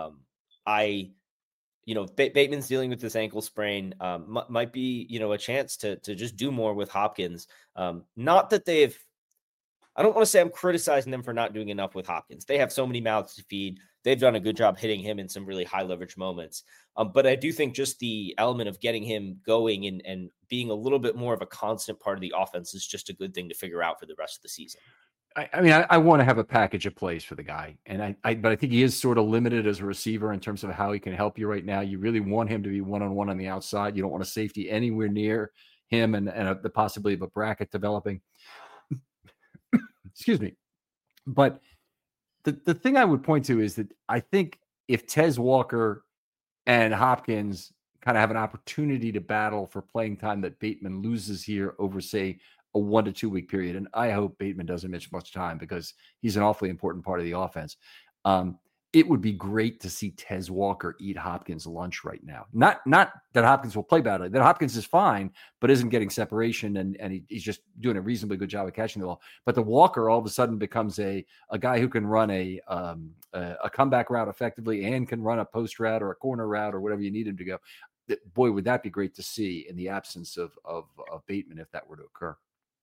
Bateman's dealing with this ankle sprain, might be, a chance to just do more with Hopkins. Not that I don't want to say I'm criticizing them for not doing enough with Hopkins. They have so many mouths to feed. They've done a good job hitting him in some really high leverage moments. But I do think just the element of getting him going and being a little bit more of a constant part of the offense is just a good thing to figure out for the rest of the season. I want to have a package of plays for the guy. And but I think he is sort of limited as a receiver in terms of how he can help you right now. You really want him to be one-on-one on the outside. You don't want a safety anywhere near him and the possibility of a bracket developing. Excuse me. But the thing I would point to is that I think if Tez Walker and Hopkins kind of have an opportunity to battle for playing time that Bateman loses here over, say, a 1 to 2 week period, and I hope Bateman doesn't miss much time because he's an awfully important part of the offense. It would be great to see Tez Walker eat Hopkins' lunch right now. Not that Hopkins will play badly. That Hopkins is fine, but isn't getting separation, and he's just doing a reasonably good job of catching the ball. But the Walker all of a sudden becomes a guy who can run a comeback route effectively and can run a post route or a corner route or whatever you need him to go. Boy, would that be great to see in the absence of Bateman if that were to occur.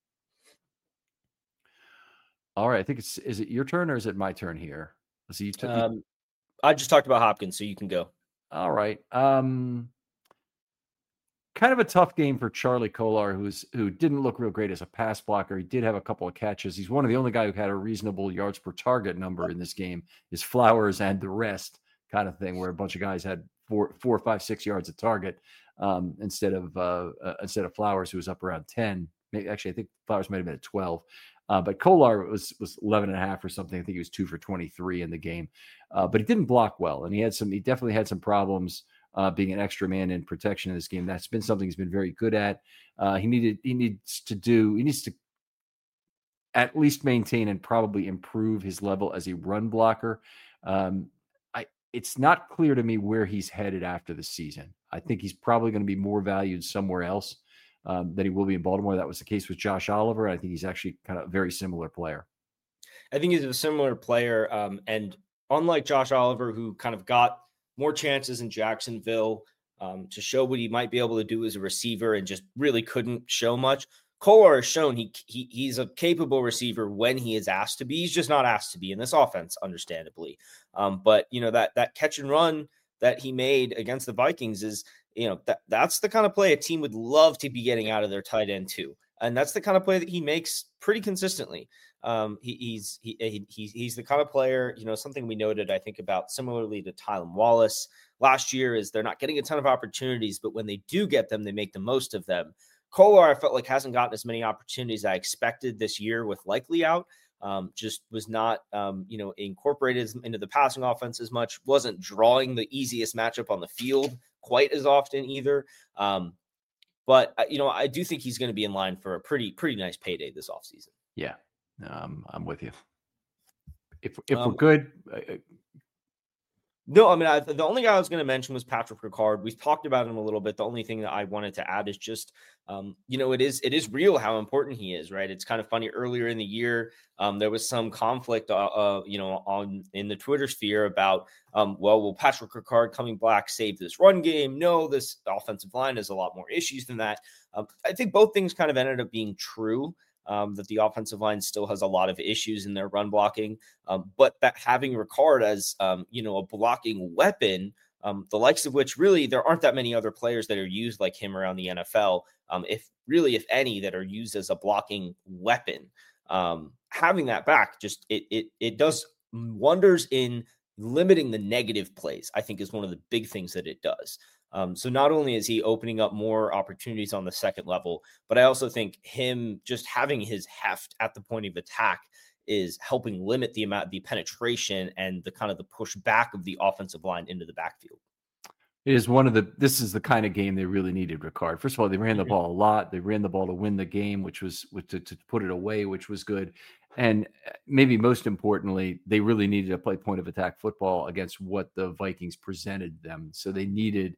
All right, I think is it your turn or is it my turn here? So I just talked about Hopkins, so you can go. All right. Kind of a tough game for Charlie Kolar, who didn't look real great as a pass blocker. He did have a couple of catches. He's one of the only guys who had a reasonable yards per target number in this game. Is Flowers and the rest kind of thing, where a bunch of guys had 4, 5, 6 yards a target instead of Flowers, who was up around 10. Maybe, actually, I think Flowers might have been at 12. But Kolar was 11.5 or something. I think he was 2 for 23 in the game. But he didn't block well, and he definitely had some problems being an extra man in protection in this game. That's been something he's been very good at. He needs to at least maintain and probably improve his level as a run blocker. It's not clear to me where he's headed after the season. I think he's probably going to be more valued somewhere else than he will be in Baltimore. That was the case with Josh Oliver. I think he's actually kind of a very similar player. I think he's a similar player. And unlike Josh Oliver, who kind of got more chances in Jacksonville to show what he might be able to do as a receiver and just really couldn't show much, Kolar has shown he's a capable receiver when he is asked to be. He's just not asked to be in this offense, understandably. But, that catch and run that he made against the Vikings is, that's the kind of play a team would love to be getting out of their tight end too. And that's the kind of play that he makes pretty consistently. He's the kind of player, something we noted, I think, about similarly to Tylan Wallace last year is they're not getting a ton of opportunities, but when they do get them, they make the most of them. Kolar, I felt like hasn't gotten as many opportunities I expected this year with Likely out. Just was not, incorporated into the passing offense as much, wasn't drawing the easiest matchup on the field quite as often either. But I do think he's going to be in line for a pretty nice payday this offseason. Yeah, I'm with you. If we're good. No, I mean, the only guy I was going to mention was Patrick Ricard. We've talked about him a little bit. The only thing that I wanted to add is just, it is real how important he is, right? It's kind of funny. Earlier in the year, there was some conflict, in the Twitter sphere about, will Patrick Ricard coming back save this run game? No, this offensive line has a lot more issues than that. I think both things kind of ended up being true. That the offensive line still has a lot of issues in their run blocking, but that having Ricard as, a blocking weapon, the likes of which really there aren't that many other players that are used like him around the NFL, if any, that are used as a blocking weapon. Having that back, just it does wonders in limiting the negative plays, I think is one of the big things that it does. So not only is he opening up more opportunities on the second level, but I also think him just having his heft at the point of attack is helping limit the penetration and the kind of the push back of the offensive line into the backfield. It is this is the kind of game they really needed, Ricard. First of all, they ran the ball a lot. They ran the ball to win the game, which was to put it away, which was good. And maybe most importantly, they really needed to play point of attack football against what the Vikings presented them. So they needed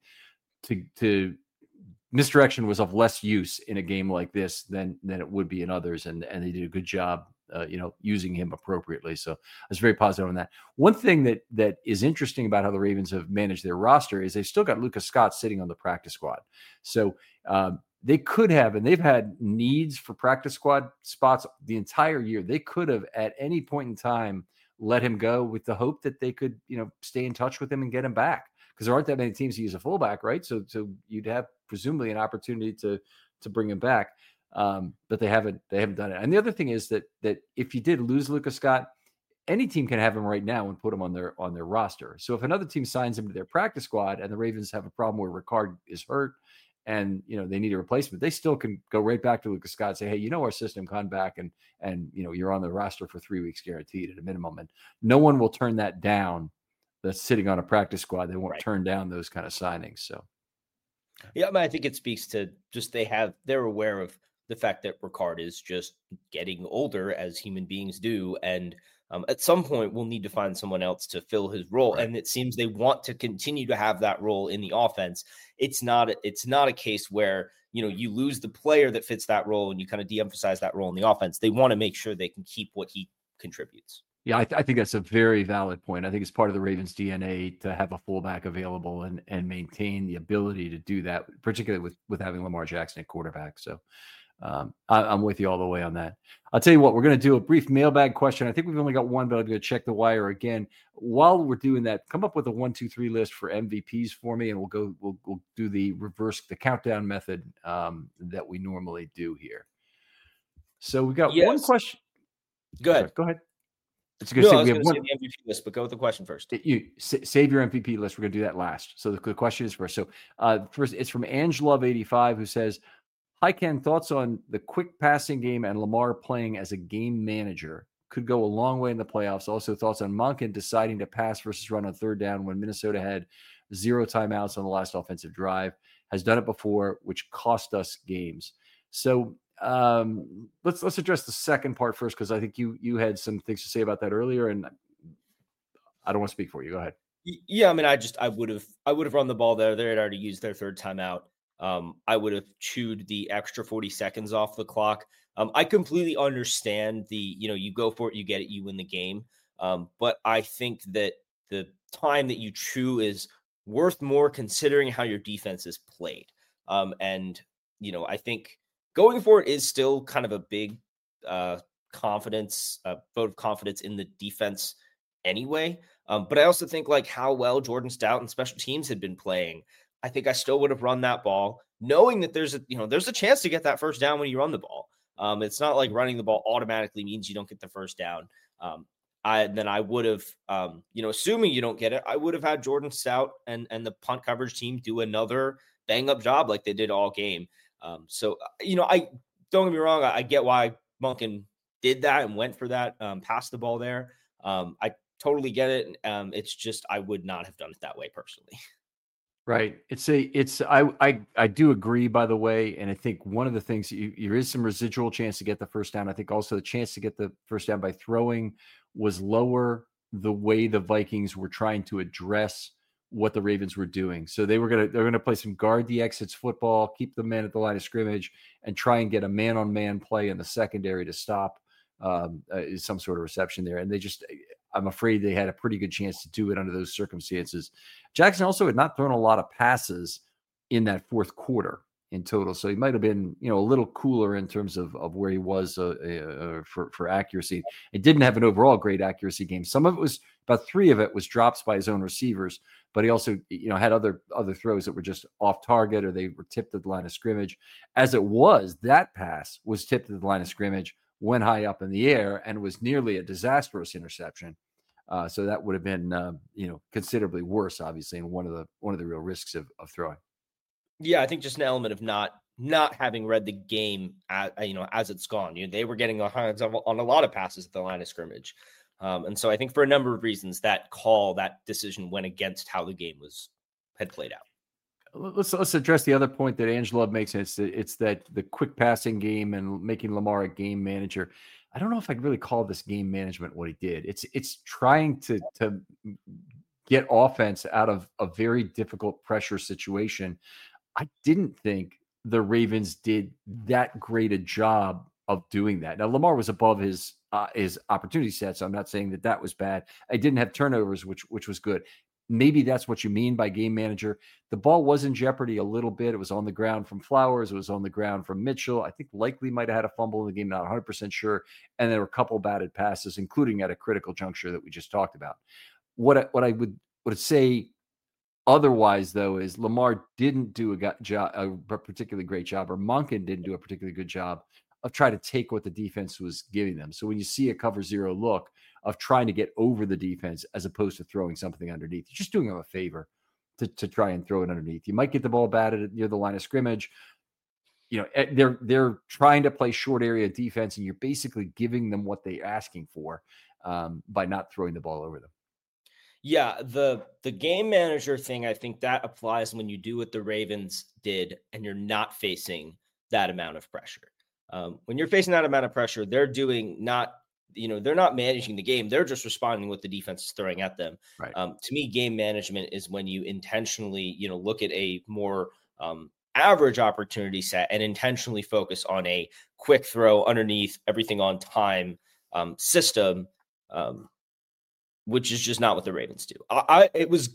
to misdirection was of less use in a game like this than it would be in others. And they did a good job, using him appropriately. So I was very positive on that. One thing that is interesting about how the Ravens have managed their roster is they've still got Lucas Scott sitting on the practice squad. So they could have, and they've had needs for practice squad spots the entire year. They could have at any point in time let him go with the hope that they could, stay in touch with him and get him back. Because there aren't that many teams who use a fullback, right? So you'd have presumably an opportunity to bring him back, but they haven't done it. And the other thing is that if you did lose Lucas Scott, any team can have him right now and put him on their roster. So if another team signs him to their practice squad and the Ravens have a problem where Ricard is hurt and they need a replacement, they still can go right back to Lucas Scott and say, hey, our system, come back and you're on the roster for 3 weeks guaranteed at a minimum. And no one will turn that down. That's sitting on a practice squad. They won't turn down those kind of signings. So, yeah, I think it speaks to just they're aware of the fact that Ricard is just getting older as human beings do, and at some point we'll need to find someone else to fill his role. Right. And it seems they want to continue to have that role in the offense. It's not a case where you lose the player that fits that role and you kind of de-emphasize that role in the offense. They want to make sure they can keep what he contributes. Yeah, I think that's a very valid point. I think it's part of the Ravens' DNA to have a fullback available and maintain the ability to do that, particularly with having Lamar Jackson at quarterback. So I'm with you all the way on that. I'll tell you what, we're going to do a brief mailbag question. I think we've only got one, but I'm going to check the wire again. While we're doing that, come up with a 1, 2, 3 list for MVPs for me, and we'll do the countdown method that we normally do here. So we got one question. Go ahead. Sorry, go ahead. I was going to say the MVP list, but go with the question first. You save your MVP list. We're going to do that last. So the question is first. So first, it's from AngeLove85, who says, hi, Ken, thoughts on the quick passing game and Lamar playing as a game manager? Could go a long way in the playoffs. Also, thoughts on Monken deciding to pass versus run on third down when Minnesota had 0 timeouts on the last offensive drive. Has done it before, which cost us games. So let's address the second part first, because I think you had some things to say about that earlier, and I don't want to speak for you. Go ahead. Yeah, I mean, I would have run the ball there. They had already used their third timeout. I would have chewed the extra 40 seconds off the clock. I completely understand you go for it, you get it, you win the game. But I think that the time that you chew is worth more considering how your defense is played. And I think going for it is still kind of a big vote of confidence in the defense anyway. But I also think like how well Jordan Stout and special teams had been playing, I think I still would have run that ball, knowing that there's a chance to get that first down when you run the ball. It's not like running the ball automatically means you don't get the first down. I would have, assuming you don't get it, I would have had Jordan Stout and the punt coverage team do another bang up job like they did all game. I don't get me wrong. I get why Monken did that and went for that, passed the ball there. I totally get it. It's just, I would not have done it that way personally. Right. I do agree, by the way. And I think one of the things, there is some residual chance to get the first down. I think also the chance to get the first down by throwing was lower the way the Vikings were trying to address what the Ravens were doing. So they're going to play some guard the exits football, keep the men at the line of scrimmage, and try and get a man-on-man play in the secondary to stop some sort of reception there. And I'm afraid they had a pretty good chance to do it under those circumstances. Jackson also had not thrown a lot of passes in that fourth quarter in total. So he might've been, a little cooler in terms of where he was for accuracy. It didn't have an overall great accuracy game. Some of it was, about 3 of it was drops by his own receivers, but he also, had other throws that were just off target or they were tipped at the line of scrimmage. As it was, that pass was tipped at the line of scrimmage, went high up in the air, and was nearly a disastrous interception. So that would have been, considerably worse, obviously, and one of the real risks of throwing. Yeah, I think just an element of not having read the game, as it's gone. They were getting on a lot of passes at the line of scrimmage, and so I think for a number of reasons that decision went against how the game had played out. Let's address the other point that Angelov makes. It's that the quick passing game and making Lamar a game manager. I don't know if I'd really call this game management what he did. It's trying to get offense out of a very difficult pressure situation. I didn't think the Ravens did that great a job of doing that. Now, Lamar was above his opportunity set, so I'm not saying that was bad. I didn't have turnovers, which was good. Maybe that's what you mean by game manager. The ball was in jeopardy a little bit. It was on the ground from Flowers. It was on the ground from Mitchell. I think likely might have had a fumble in the game, not 100% sure. And there were a couple batted passes, including at a critical juncture that we just talked about. What I would say otherwise, though, is Lamar didn't do a particularly great job, or Monken didn't do a particularly good job of trying to take what the defense was giving them. So when you see a cover zero look of trying to get over the defense as opposed to throwing something underneath, you're just doing them a favor to try and throw it underneath. You might get the ball batted near the line of scrimmage. They're trying to play short area defense, and you're basically giving them what they're asking for by not throwing the ball over them. Yeah, the game manager thing, I think that applies when you do what the Ravens did and you're not facing that amount of pressure. When you're facing that amount of pressure, they're not managing the game. They're just responding to what the defense is throwing at them. Right. To me, game management is when you intentionally, look at a more average opportunity set and intentionally focus on a quick throw underneath everything on time system, which is just not what the Ravens do. It was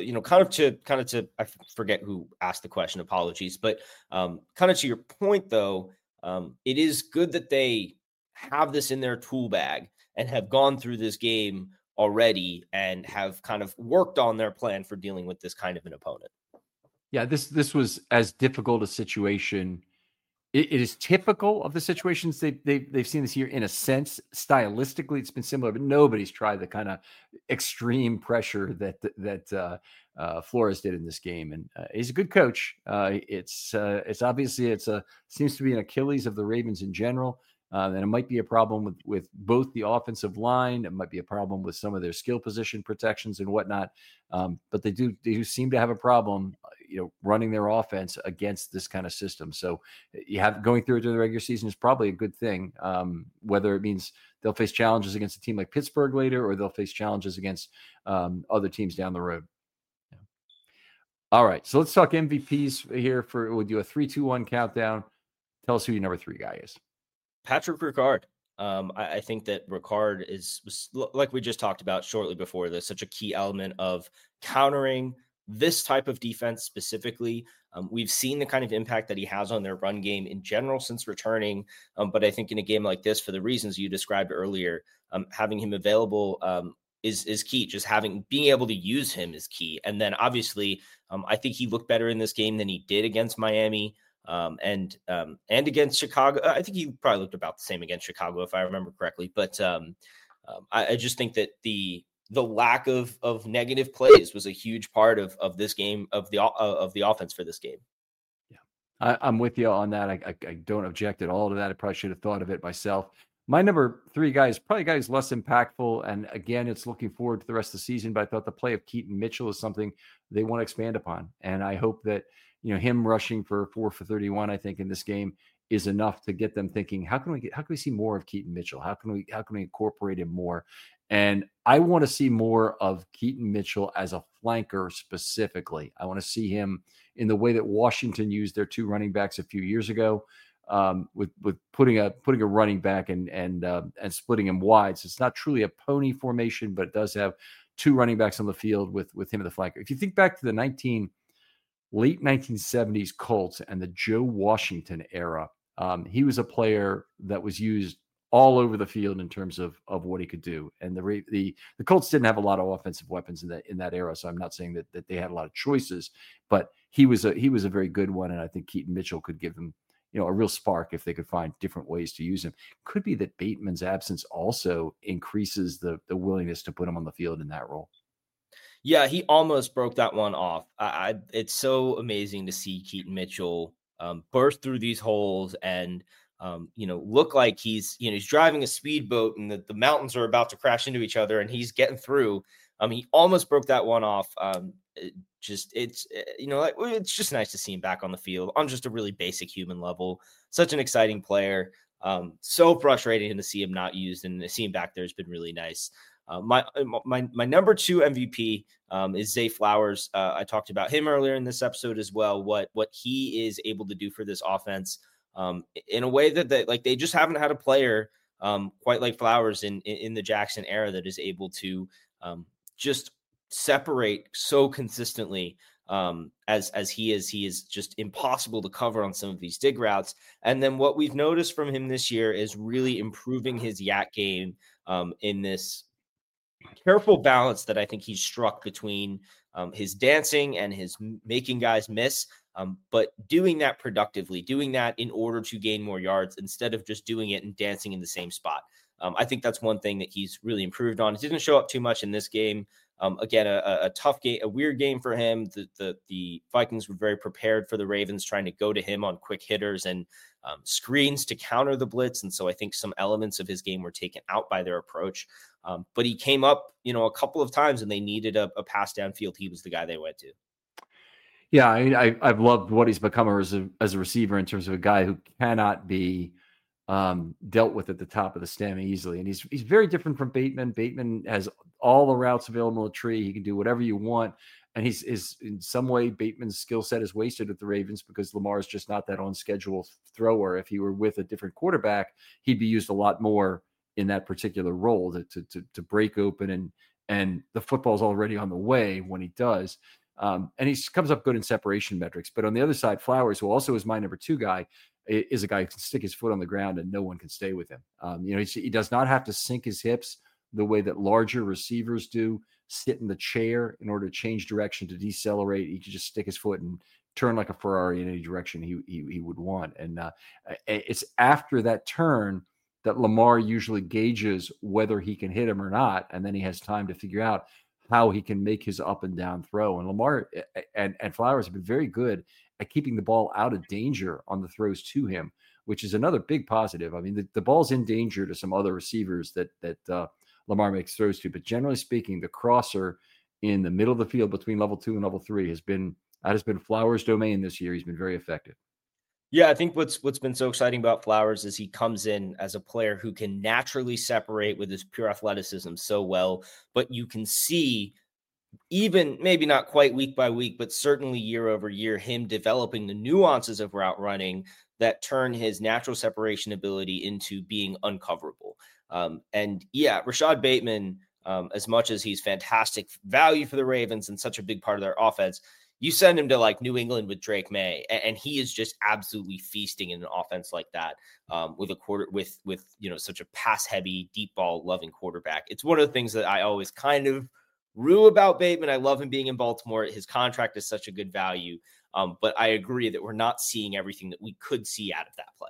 to I forget who asked the question. Apologies, but kind of to your point though. It is good that they have this in their tool bag and have gone through this game already and have kind of worked on their plan for dealing with this kind of an opponent. Yeah, this was as difficult a situation. It is typical of the situations they've seen this year in a sense. Stylistically, it's been similar, but nobody's tried the kind of extreme pressure that Flores did in this game. And he's a good coach. It's obviously seems to be an Achilles of the Ravens in general. And it might be a problem with both the offensive line. It might be a problem with some of their skill position protections and whatnot. But they do seem to have a problem, running their offense against this kind of system. So going through it during the regular season is probably a good thing. Whether it means they'll face challenges against a team like Pittsburgh later, or they'll face challenges against other teams down the road. Yeah. All right. So let's talk MVPs here. We'll do a 3-2-1 countdown. Tell us who your number 3 guy is. Patrick Ricard. I think that Ricard was, like we just talked about shortly before this, such a key element of countering this type of defense specifically. We've seen the kind of impact that he has on their run game in general since returning. But I think in a game like this, for the reasons you described earlier, having him available is key. Just being able to use him is key. And then obviously, I think he looked better in this game than he did against Miami. And against Chicago, I think he probably looked about the same against Chicago, if I remember correctly. But I just think that the lack of negative plays was a huge part of this game, of the offense for this game. I'm with you on that. I don't object at all to that. I probably should have thought of it myself. My number 3 guy is probably a guy who's less impactful. And again, it's looking forward to the rest of the season. But I thought the play of Keaton Mitchell is something they want to expand upon. And I hope that, him rushing for 4 for 31, I think in this game is enough to get them thinking, how can we see more of Keaton Mitchell? How can we incorporate him more? And I want to see more of Keaton Mitchell as a flanker specifically. I want to see him in the way that Washington used their 2 running backs a few years ago, with putting a running back and splitting him wide. So it's not truly a pony formation, but it does have 2 running backs on the field with him at the flanker. If you think back to the late 1970s Colts and the Joe Washington era, he was a player that was used all over the field in terms of what he could do. And the Colts didn't have a lot of offensive weapons in that era. So I'm not saying that they had a lot of choices, but he was a very good one. And I think Keaton Mitchell could give them, a real spark if they could find different ways to use him. Could be that Bateman's absence also increases the willingness to put him on the field in that role. Yeah, he almost broke that one off. It's so amazing to see Keaton Mitchell burst through these holes and look like he's driving a speedboat and the mountains are about to crash into each other and he's getting through. He almost broke that one off. It's just nice to see him back on the field on just a really basic human level. Such an exciting player. So frustrating to see him not used, and to see him back there has been really nice. My number 2 MVP is Zay Flowers. I talked about him earlier in this episode as well. What he is able to do for this offense in a way that they just haven't had a player quite like Flowers in the Jackson era that is able to just separate so consistently as he is. He is just impossible to cover on some of these dig routes. And then what we've noticed from him this year is really improving his yak game in this careful balance that I think he's struck between his dancing and his making guys miss, but doing that productively, doing that in order to gain more yards instead of just doing it and dancing in the same spot. I think that's one thing that he's really improved on. It didn't show up too much in this game. Again, a tough game, a weird game for him. The Vikings were very prepared for the Ravens trying to go to him on quick hitters and screens to counter the blitz. And so I think some elements of his game were taken out by their approach. But he came up, a couple of times and they needed a pass downfield. He was the guy they went to. Yeah, I've loved what he's become as a receiver in terms of a guy who cannot be dealt with at the top of the stem easily. And he's very different from Bateman. Bateman has all the routes available in the tree. He can do whatever you want. And he's in some way, Bateman's skill set is wasted at the Ravens because Lamar is just not that on schedule thrower. If he were with a different quarterback, he'd be used a lot more in that particular role to break open and the football's already on the way when he does. And he comes up good in separation metrics. But on the other side, Flowers, who also is my number 2 guy, is a guy who can stick his foot on the ground and no one can stay with him. He does not have to sink his hips the way that larger receivers do, sit in the chair in order to change direction, to decelerate. He can just stick his foot and turn like a Ferrari in any direction he would want. And it's after that turn that Lamar usually gauges whether he can hit him or not. And then he has time to figure out how he can make his up and down throw. And Lamar and Flowers have been very good at keeping the ball out of danger on the throws to him, which is another big positive. I mean, the ball's in danger to some other receivers that Lamar makes throws to, but generally speaking, the crosser in the middle of the field between level 2 and level 3 has been Flowers' domain this year. He's been very effective. Yeah, I think what's been so exciting about Flowers is he comes in as a player who can naturally separate with his pure athleticism so well, but you can see, even maybe not quite week by week, but certainly year over year, him developing the nuances of route running that turn his natural separation ability into being uncoverable. And yeah, Rashad Bateman, as much as he's fantastic value for the Ravens and such a big part of their offense, you send him to like New England with Drake May, and he is just absolutely feasting in an offense like that, with such a pass heavy, deep ball loving quarterback. It's one of the things that I always kind of rue about Bateman. I love him being in Baltimore. His contract is such a good value. But I agree that we're not seeing everything that we could see out of that player.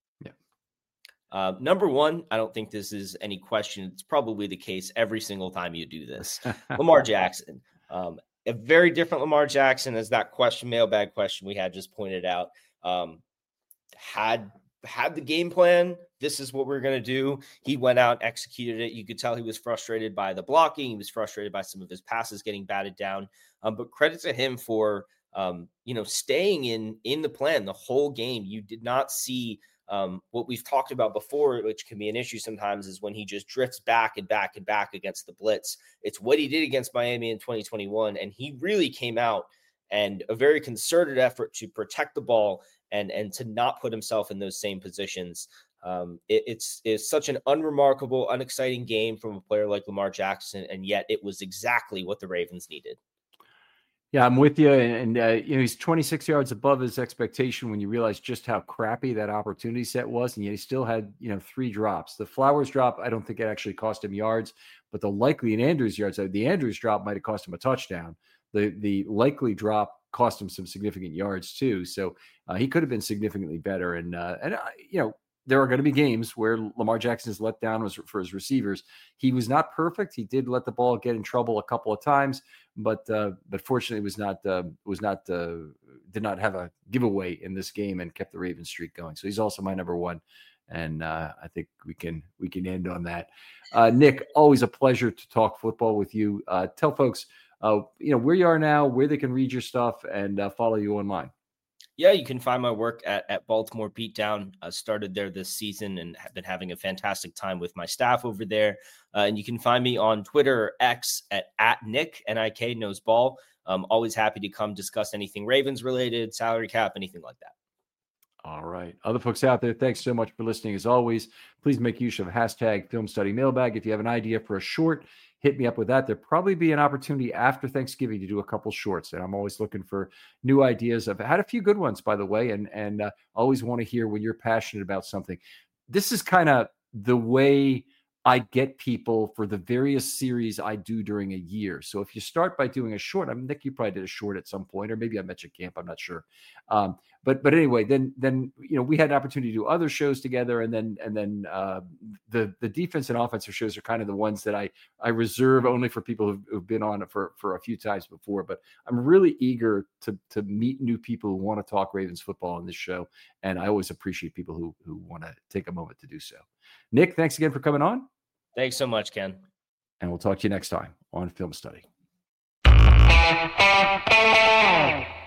Number one, I don't think this is any question. It's probably the case every single time you do this. Lamar Jackson, a very different Lamar Jackson, as that mailbag question we had just pointed out, had the game plan. This is what we're going to do. He went out, executed it. You could tell he was frustrated by the blocking. He was frustrated by some of his passes getting batted down. But credit to him for, staying in the plan the whole game. You did not see what we've talked about before, which can be an issue sometimes, is when he just drifts back and back and back against the blitz. It's what he did against Miami in 2021. And he really came out and a very concerted effort to protect the ball and to not put himself in those same positions. It's such an unremarkable, unexciting game from a player like Lamar Jackson. And yet it was exactly what the Ravens needed. Yeah, I'm with you. And he's 26 yards above his expectation when you realize just how crappy that opportunity set was. And yet he still had, 3 drops. The Flowers drop, I don't think it actually cost him yards, but the likely in Andrews yards, the Andrews drop might have cost him a touchdown. The likely drop cost him some significant yards too. So he could have been significantly better. And there are going to be games where Lamar Jackson is let down for his receivers. He was not perfect. He did let the ball get in trouble a couple of times, but fortunately did not have a giveaway in this game and kept the Ravens streak going. So he's also my number one. And I think we can end on that. Nick, always a pleasure to talk football with you. Tell folks, where you are now, where they can read your stuff and follow you online. Yeah, you can find my work at Baltimore Beatdown. I started there this season and have been having a fantastic time with my staff over there. And you can find me on Twitter or X at Nick, N-I-K, Knows Ball. Always happy to come discuss anything Ravens related, salary cap, anything like that. All right. Other folks out there, thanks so much for listening. As always, please make use of hashtag Film Study Mailbag. If you have an idea for a short, hit me up with that. There'll probably be an opportunity after Thanksgiving to do a couple shorts. And I'm always looking for new ideas. I've had a few good ones, by the way, and always want to hear when you're passionate about something. This is kind of the way I get people for the various series I do during a year. So if you start by doing a short, Nick, you probably did a short at some point, or maybe I met you at camp. I'm not sure. But anyway, then we had an opportunity to do other shows together, and then the defense and offensive shows are kind of the ones that I reserve only for people who've been on it for a few times before. But I'm really eager to meet new people who want to talk Ravens football on this show, and I always appreciate people who want to take a moment to do so. Nick, thanks again for coming on. Thanks so much, Ken. And we'll talk to you next time on Film Study.